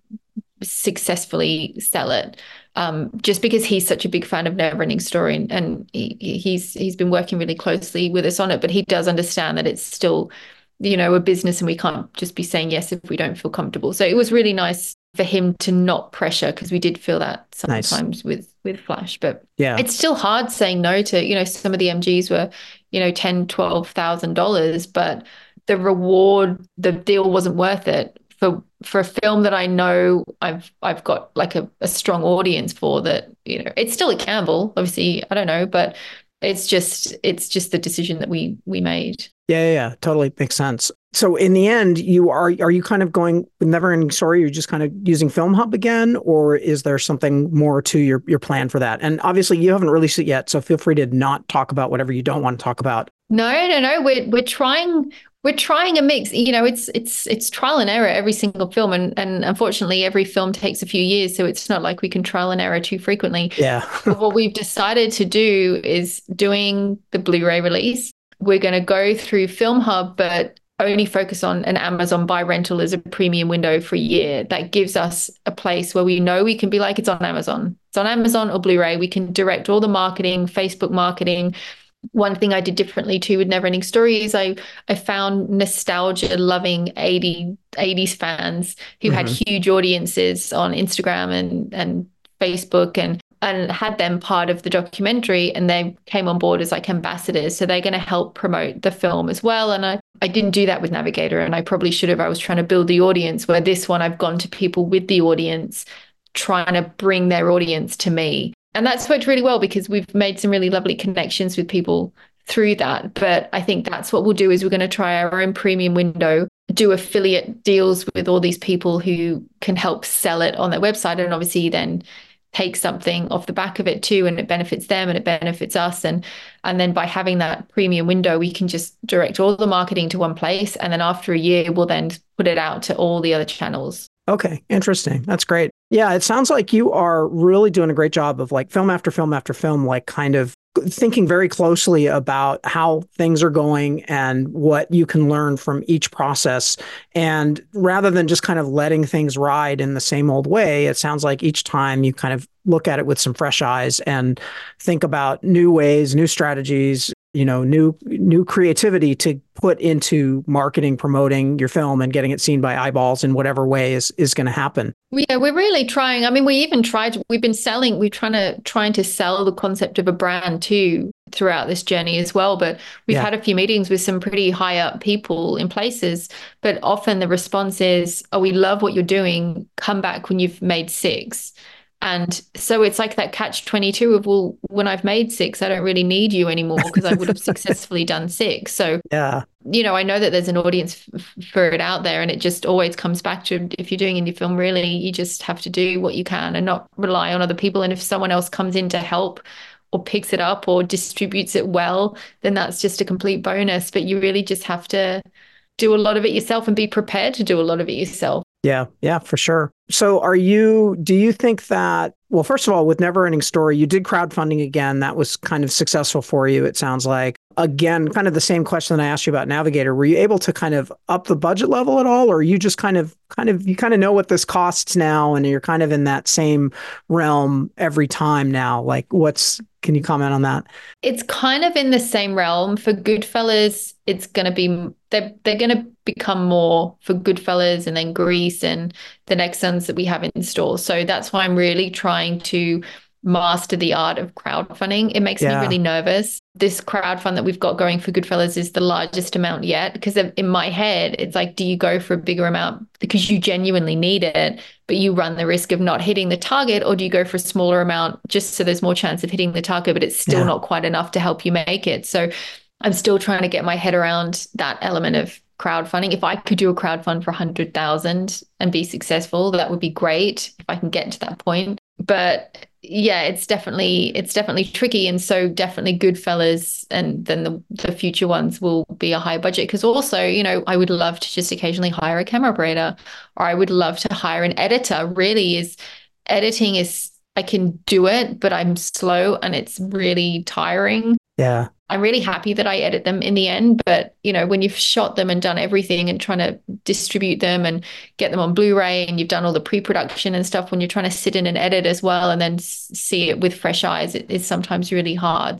successfully sell it. Um, just because he's such a big fan of Never Ending Story, and, and he, he's he's been working really closely with us on it, but he does understand that it's still you know, a business and we can't just be saying yes if we don't feel comfortable. So it was really nice for him to not pressure, because we did feel that sometimes nice. with with Flash. But yeah, it's still hard saying no to, you know, some of the M Gs were, you know, ten, twelve thousand dollars, but the reward, the deal wasn't worth it for for a film that I know I've I've got like a, a strong audience for. That, you know, it's still a gamble, obviously, I don't know, but it's just it's just the decision that we we made. Yeah, yeah, yeah, totally makes sense. So in the end, you are are you kind of going with Neverending Story? You're just kind of using Film Hub again, or is there something more to your your plan for that? And obviously, you haven't released it yet, so feel free to not talk about whatever you don't want to talk about. No, no, no. We're we're trying we're trying a mix. You know, it's it's it's trial and error every single film, and and unfortunately, every film takes a few years, so it's not like we can trial and error too frequently. Yeah. But what we've decided to do is doing the Blu-ray release. We're going to go through Film Hub, but only focus on an Amazon buy rental as a premium window for a year. That gives us a place where we know we can be like, it's on Amazon. It's on Amazon or Blu-ray. We can direct all the marketing, Facebook marketing. One thing I did differently too with Neverending Story is I I found nostalgia loving eighties fans who mm-hmm. had huge audiences on Instagram and and Facebook, and and had them part of the documentary, and they came on board as like ambassadors. So they're going to help promote the film as well. And I, I didn't do that with Navigator, and I probably should have. I was trying to build the audience, where this one I've gone to people with the audience, trying to bring their audience to me. And that's worked really well, because we've made some really lovely connections with people through that. But I think that's what we'll do, is we're going to try our own premium window, do affiliate deals with all these people who can help sell it on their website, and obviously then take something off the back of it too, and it benefits them and it benefits us. And and then by having that premium window, we can just direct all the marketing to one place, and then after a year we'll then put it out to all the other channels. Okay, interesting. That's great. Yeah, it sounds like you are really doing a great job of like film after film after film, like kind of thinking very closely about how things are going and what you can learn from each process. And rather than just kind of letting things ride in the same old way, it sounds like each time you kind of look at it with some fresh eyes and think about new ways, new strategies, you know, new new creativity to put into marketing, promoting your film and getting it seen by eyeballs in whatever way is is going to happen. Yeah, we're really trying. I mean, we even tried, we've been selling, we're trying to trying to sell the concept of a brand too throughout this journey as well. But we've yeah. had a few meetings with some pretty high up people in places, but often the response is, oh, we love what you're doing. Come back when you've made six. And so it's like that catch twenty-two of, well, when I've made six, I don't really need you anymore, because I would have successfully done six. So, yeah, you know, I know that there's an audience f- for it out there, and it just always comes back to, if you're doing indie film, really, you just have to do what you can and not rely on other people. And if someone else comes in to help or picks it up or distributes it well, then that's just a complete bonus. But you really just have to do a lot of it yourself and be prepared to do a lot of it yourself. Yeah, yeah, for sure. So are you, do you think that, well, first of all, with Neverending Story, you did crowdfunding again. That was kind of successful for you, it sounds like. Again, kind of the same question that I asked you about Navigator. Were you able to kind of up the budget level at all? Or you just kind of, kind of, you kind of know what this costs now, and you're kind of in that same realm every time now? Like what's, can you comment on that? It's kind of in the same realm. For Goodfellas, it's going to be, they're, they're going to become more for Goodfellas and then Grease and the next ones that we have in store. So that's why I'm really trying to master the art of crowdfunding. It makes yeah. me really nervous. This crowdfund that we've got going for Goodfellas is the largest amount yet, because in my head, it's like, do you go for a bigger amount because you genuinely need it, but you run the risk of not hitting the target, or do you go for a smaller amount just so there's more chance of hitting the target, but it's still yeah. not quite enough to help you make it? So I'm still trying to get my head around that element of crowdfunding. If I could do a crowdfund for one hundred thousand and be successful, that would be great if I can get to that point. But yeah, it's definitely it's definitely tricky, and so definitely Goodfellas and then the, the future ones will be a high budget, because also, you know, I would love to just occasionally hire a camera operator, or I would love to hire an editor. Really, is editing is, I can do it, but I'm slow and it's really tiring. Yeah. I'm really happy that I edit them in the end, but you know, when you've shot them and done everything and trying to distribute them and get them on Blu-ray, and you've done all the pre-production and stuff, when you're trying to sit in and edit as well and then see it with fresh eyes, it is sometimes really hard. So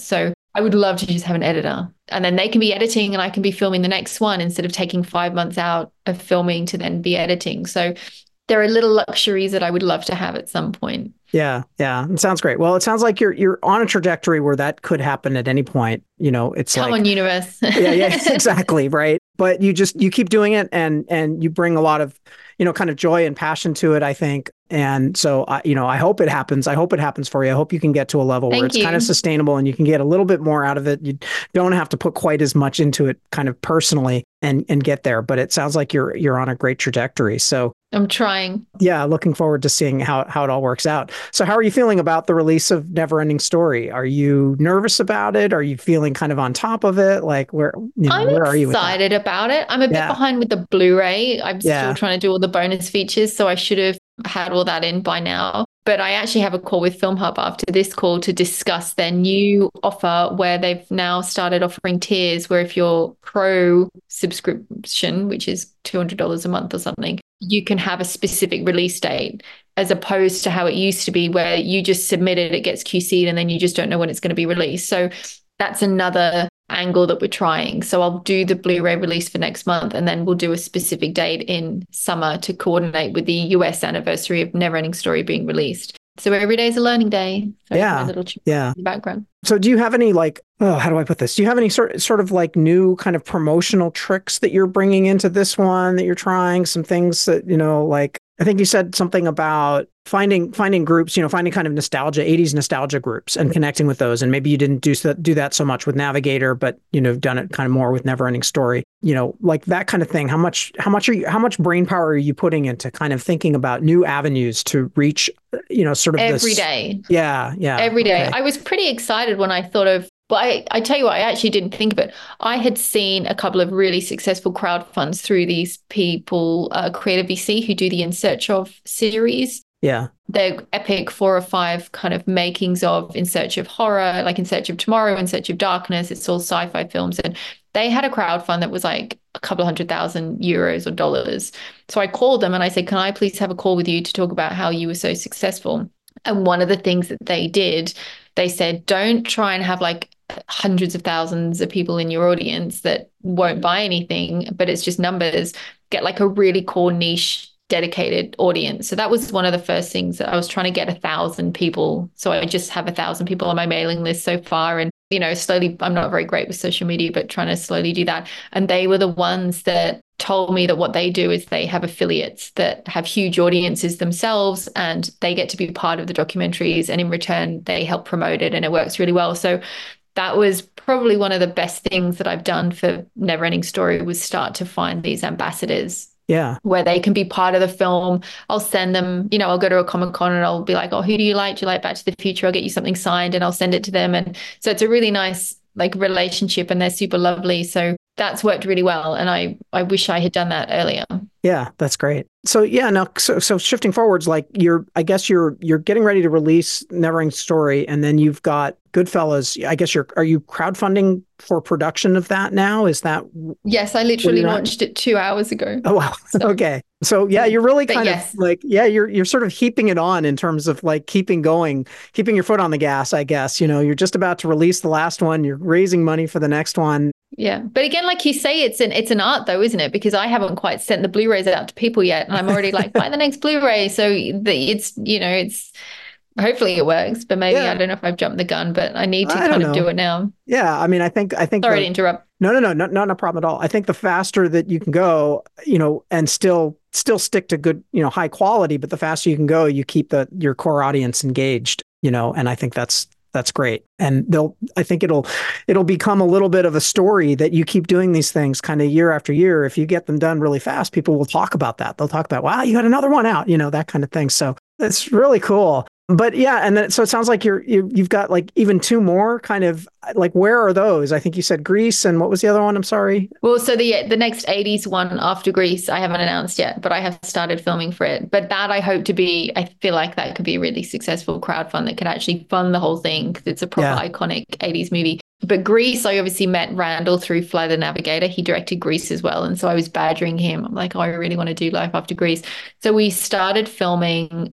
I would love to just have an editor, and then they can be editing and I can be filming the next one instead of taking five months out of filming to then be editing. So there are little luxuries that I would love to have at some point. Yeah, yeah. It sounds great. Well, it sounds like you're you're on a trajectory where that could happen at any point. You know, it's Come like, on, universe. yeah, yeah, exactly, right. But you just you keep doing it, and and you bring a lot of, you know, kind of joy and passion to it, I think. And so, I, you know, I hope it happens. I hope it happens for you. I hope you can get to a level where Thank it's kind of you. sustainable and you can get a little bit more out of it. You don't have to put quite as much into it, kind of personally, and and get there. But it sounds like you're you're on a great trajectory. So I'm trying. yeah, looking forward to seeing how how it all works out. So how are you feeling about the release of Neverending Story? Are you nervous about it? Are you feeling kind of on top of it? Like where you know, I'm where are you with that? excited about it. I'm a bit Yeah. behind with the Blu-ray. I'm Yeah. still trying to do all the bonus features, so I should have had all that in by now. But I actually have a call with Film Hub after this call to discuss their new offer where they've now started offering tiers where if you're pro subscription, which is two hundred dollars a month or something, you can have a specific release date as opposed to how it used to be where you just submit it, it gets Q C'd and then you just don't know when it's going to be released. So that's another angle that we're trying. So I'll do the Blu-ray release for next month and then we'll do a specific date in summer to coordinate with the U S anniversary of Neverending Story being released. So every day is a learning day. So Yeah. a little ch- Yeah. in the background. So do you have any like, oh, how do I put this? Do you have any sort sort of like new kind of promotional tricks that you're bringing into this one that you're trying? Some things that, you know, like I think you said something about finding finding groups, you know, finding kind of nostalgia, eighties nostalgia groups and connecting with those. And maybe you didn't do so, do that so much with Navigator, but you know, done it kind of more with Neverending Story. You know, like that kind of thing. How much how much are you how much brain power are you putting into kind of thinking about new avenues to reach, you know, sort of Every this, day. Yeah, yeah. Every day. Okay. I was pretty excited when I thought of, well, I, I tell you what, I actually didn't think of it. I had seen a couple of really successful crowdfunds through these people, uh, Creative V C, who do the In Search Of series. Yeah. They're epic four or five kind of makings of In Search of Horror, like In Search of Tomorrow, In Search of Darkness. It's all sci-fi films. And they had a crowdfund that was like a couple of hundred thousand euros or dollars. So I called them and I said, can I please have a call with you to talk about how you were so successful? And one of the things that they did, they said, don't try and have like hundreds of thousands of people in your audience that won't buy anything, but it's just numbers. Get like a really core niche dedicated audience. So that was one of the first things that I was trying to get a thousand people. So I just have a thousand people on my mailing list so far. And, you know, slowly, I'm not very great with social media, but trying to slowly do that. And they were the ones that told me that what they do is they have affiliates that have huge audiences themselves and they get to be part of the documentaries. And in return, they help promote it and it works really well. So that was probably one of the best things that I've done for Neverending Story was start to find these ambassadors. Yeah. Where they can be part of the film. I'll send them, you know, I'll go to a Comic Con and I'll be like, oh, who do you like? Do you like Back to the Future? I'll get you something signed and I'll send it to them. And so it's a really nice like relationship and they're super lovely. So that's worked really well. And I, I wish I had done that earlier. Yeah, that's great. So yeah, now so so shifting forwards, like you're, I guess you're you're getting ready to release Neverending Story, and then you've got Goodfellas. I guess you're are you crowdfunding for production of that now? Is that Yes, I literally launched it two hours ago. Oh wow. So, okay. So yeah, you're really kind yes. of like yeah, you're you're sort of heaping it on in terms of like keeping going, keeping your foot on the gas, I guess. You know, you're just about to release the last one, you're raising money for the next one. Yeah. But again, like you say, it's an it's an art though, isn't it? Because I haven't quite sent the Blu-rays out to people yet. And I'm already like, buy the next Blu-ray. So the, it's, you know, it's hopefully it works, but maybe Yeah. I don't know if I've jumped the gun, but I need to I kind don't of know. do it now. Yeah. I mean, I think I think Sorry the- to interrupt. No, no, no, not not a problem at all. I think the faster that you can go, you know, and still still stick to good, you know, high quality, but the faster you can go, you keep the your core audience engaged, you know, and I think that's that's great. And they'll I think it'll it'll become a little bit of a story that you keep doing these things kind of year after year. If you get them done really fast, people will talk about that. They'll talk about, wow, you got another one out, you know, that kind of thing. So it's really cool. But yeah, and then so it sounds like you're you, you've got like even two more kind of like where are those? I think you said Greece and what was the other one? I'm sorry. Well, so the the next eighties one after Greece, I haven't announced yet, but I have started filming for it. But that I hope to be, I feel like that could be a really successful crowdfund that could actually fund the whole thing because it's a proper Yeah. iconic eighties movie. But Greece, I obviously met Randall through Fly the Navigator. He directed Greece as well. And so I was badgering him. I'm like, oh, I really want to do Life After Greece. So we started filming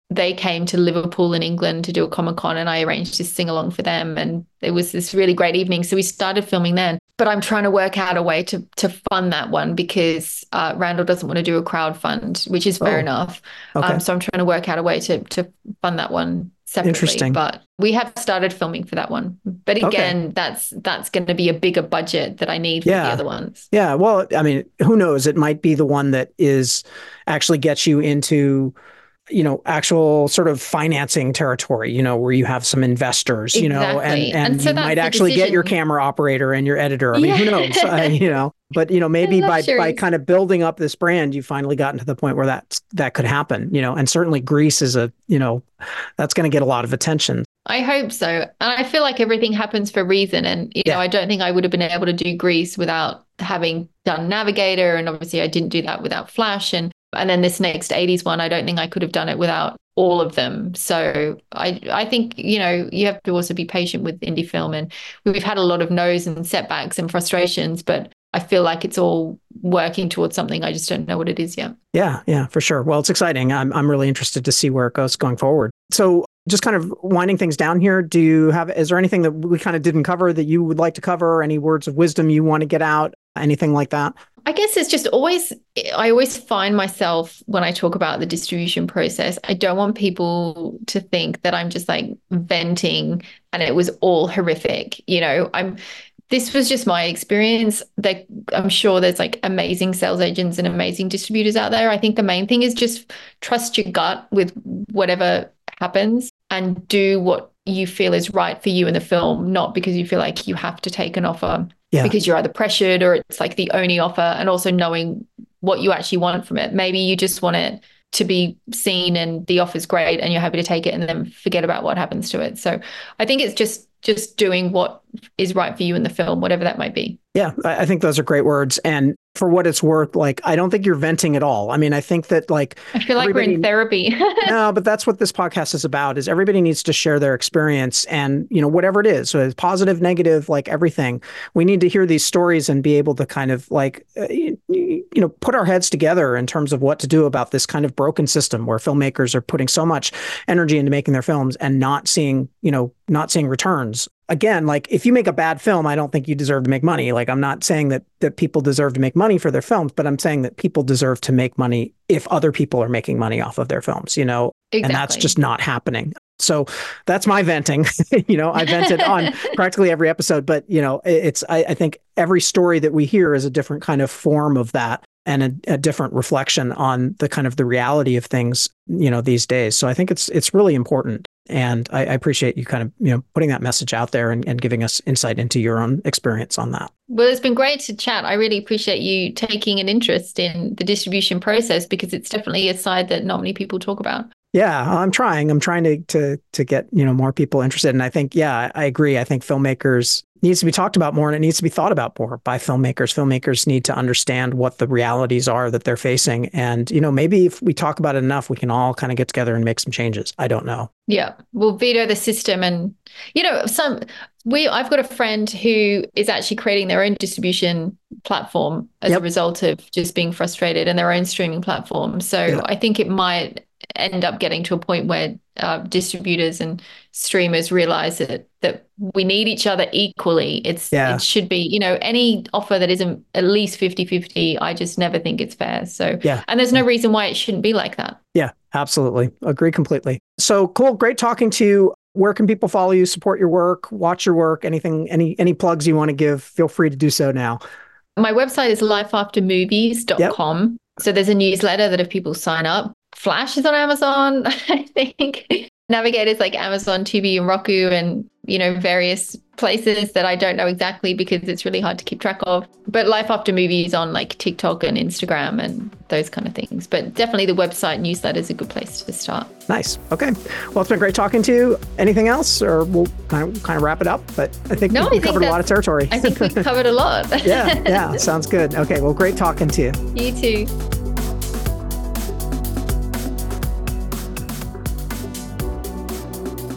they came to Liverpool in England to do a Comic-Con, and I arranged to sing along for them. And it was this really great evening. So we started filming then. But I'm trying to work out a way to to fund that one because uh, Randall doesn't want to do a crowdfund, which is fair Oh, enough. okay. Um, so I'm trying to work out a way to to fund that one separately. Interesting. But we have started filming for that one. But again, okay. that's that's going to be a bigger budget that I need for yeah. the other ones. Yeah. Well, I mean, who knows? It might be the one that is actually gets you into, you know, actual sort of financing territory, you know, where you have some investors, exactly. you know, and, and, and so you might actually decision. get your camera operator and your editor. I mean, yeah. who knows, uh, you know, but, you know, maybe by, by kind of building up this brand, you finally gotten to the point where that, that could happen, you know, and certainly Grease is a, you know, that's going to get a lot of attention. I hope so. And I feel like everything happens for a reason. And, you yeah. know, I don't think I would have been able to do Grease without having done Navigator. And obviously I didn't do that without Flash. And And then this next eighties one, I don't think I could have done it without all of them. So I I think, you know, you have to also be patient with indie film. And we've had a lot of no's and setbacks and frustrations, but I feel like it's all working towards something. I just don't know what it is yet. Yeah, yeah, for sure. Well, it's exciting. I'm I'm really interested to see where it goes going forward. So just kind of winding things down here, do you have, is there anything that we kind of didn't cover that you would like to cover? Any words of wisdom you want to get out? Anything like that? I guess it's just always, I always find myself when I talk about the distribution process, I don't want people to think that I'm just like venting and it was all horrific. You know, I'm, this was just my experience. That I'm sure there's like amazing sales agents and amazing distributors out there. I think the main thing is just trust your gut with whatever happens and do what you feel is right for you in the film, not because you feel like you have to take an offer. Yeah. Because you're either pressured or it's like the only offer, and also knowing what you actually want from it. Maybe you just want it to be seen and the offer's great and you're happy to take it and then forget about what happens to it. So I think it's just just doing what is right for you in the film, whatever that might be. Yeah, I think those are great words. And for what it's worth, like, I don't think you're venting at all. I mean, I think that like, I feel like we're in therapy. No, but that's what this podcast is about, is everybody needs to share their experience and, you know, whatever it is, so it's positive, negative, like everything. We need to hear these stories and be able to kind of like, uh, you, you know, put our heads together in terms of what to do about this kind of broken system where filmmakers are putting so much energy into making their films and not seeing, you know, not seeing returns. Again, like if you make a bad film, I don't think you deserve to make money. Like I'm not saying that that people deserve to make money for their films, but I'm saying that people deserve to make money if other people are making money off of their films, you know, exactly. And that's just not happening. So that's my venting. You know, I vented on practically every episode, but you know, it's, I, I think every story that we hear is a different kind of form of that and a, a different reflection on the kind of the reality of things, you know, these days. So I think it's, it's really important. And I, I appreciate you kind of, you know, putting that message out there and, and giving us insight into your own experience on that. Well, it's been great to chat. I really appreciate you taking an interest in the distribution process because it's definitely a side that not many people talk about. Yeah, I'm trying. I'm trying to to to get, you know, more people interested. And I think, yeah, I agree. I think filmmakers needs to be talked about more and it needs to be thought about more by filmmakers. Filmmakers need to understand what the realities are that they're facing. And, you know, maybe if we talk about it enough, we can all kind of get together and make some changes. I don't know. Yeah, we'll veto the system. And, you know, some we I've got a friend who is actually creating their own distribution platform as yep. a result of just being frustrated and their own streaming platform. So yeah. I think it might end up getting to a point where uh, distributors and streamers realize that that we need each other equally. It's yeah. It should be, you know, any offer that isn't at least fifty-fifty, I just never think it's fair. So, yeah. And there's no reason why it shouldn't be like that. Yeah, absolutely. Agree completely. So cool. Great talking to you. Where can people follow you, support your work, watch your work, anything, any, any plugs you want to give? Feel free to do so now. My website is life after movies dot com. Yep. So there's a newsletter that if people sign up, Flash is on Amazon, I think. Navigator's like Amazon, Tubi, and Roku, and, you know, various places that I don't know exactly because it's really hard to keep track of. But Life After Movies on like TikTok and Instagram and those kind of things. But definitely the website newsletter is a good place to start. Nice. Okay. Well, it's been great talking to you. Anything else, or we'll kind of kind of wrap it up? But I think no, we I covered a lot of territory. I think we covered a lot. yeah. Yeah. Sounds good. Okay. Well, great talking to you. You too.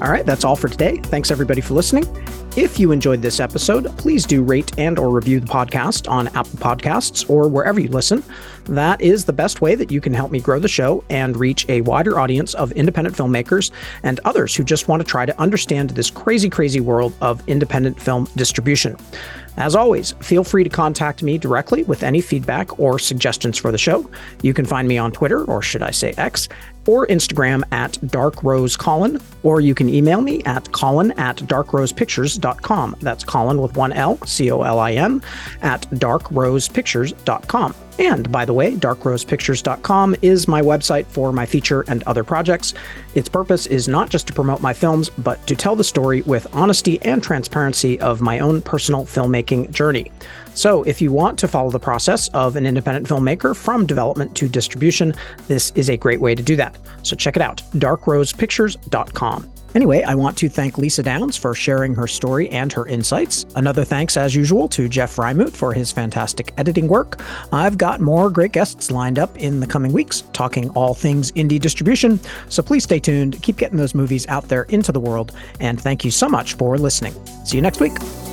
All right, that's all for today. Thanks everybody for listening. If you enjoyed this episode, please do rate and or review the podcast on Apple Podcasts or wherever you listen. That is the best way that you can help me grow the show and reach a wider audience of independent filmmakers and others who just want to try to understand this crazy, crazy world of independent film distribution. As always, feel free to contact me directly with any feedback or suggestions for the show. You can find me on Twitter, or should I say X, or Instagram at darkrosecolin, or you can email me at colin at darkrosepictures dot com. That's Colin with one L, C O L I N, at darkrosepictures dot com. And by the way, dark rose pictures dot com is my website for my feature and other projects. Its purpose is not just to promote my films, but to tell the story with honesty and transparency of my own personal filmmaking journey. So if you want to follow the process of an independent filmmaker from development to distribution, this is a great way to do that. So check it out, dark rose pictures dot com. Anyway, I want to thank Lisa Downs for sharing her story and her insights. Another thanks, as usual, to Jeff Freimuth for his fantastic editing work. I've got more great guests lined up in the coming weeks, talking all things indie distribution. So please stay tuned, keep getting those movies out there into the world, and thank you so much for listening. See you next week.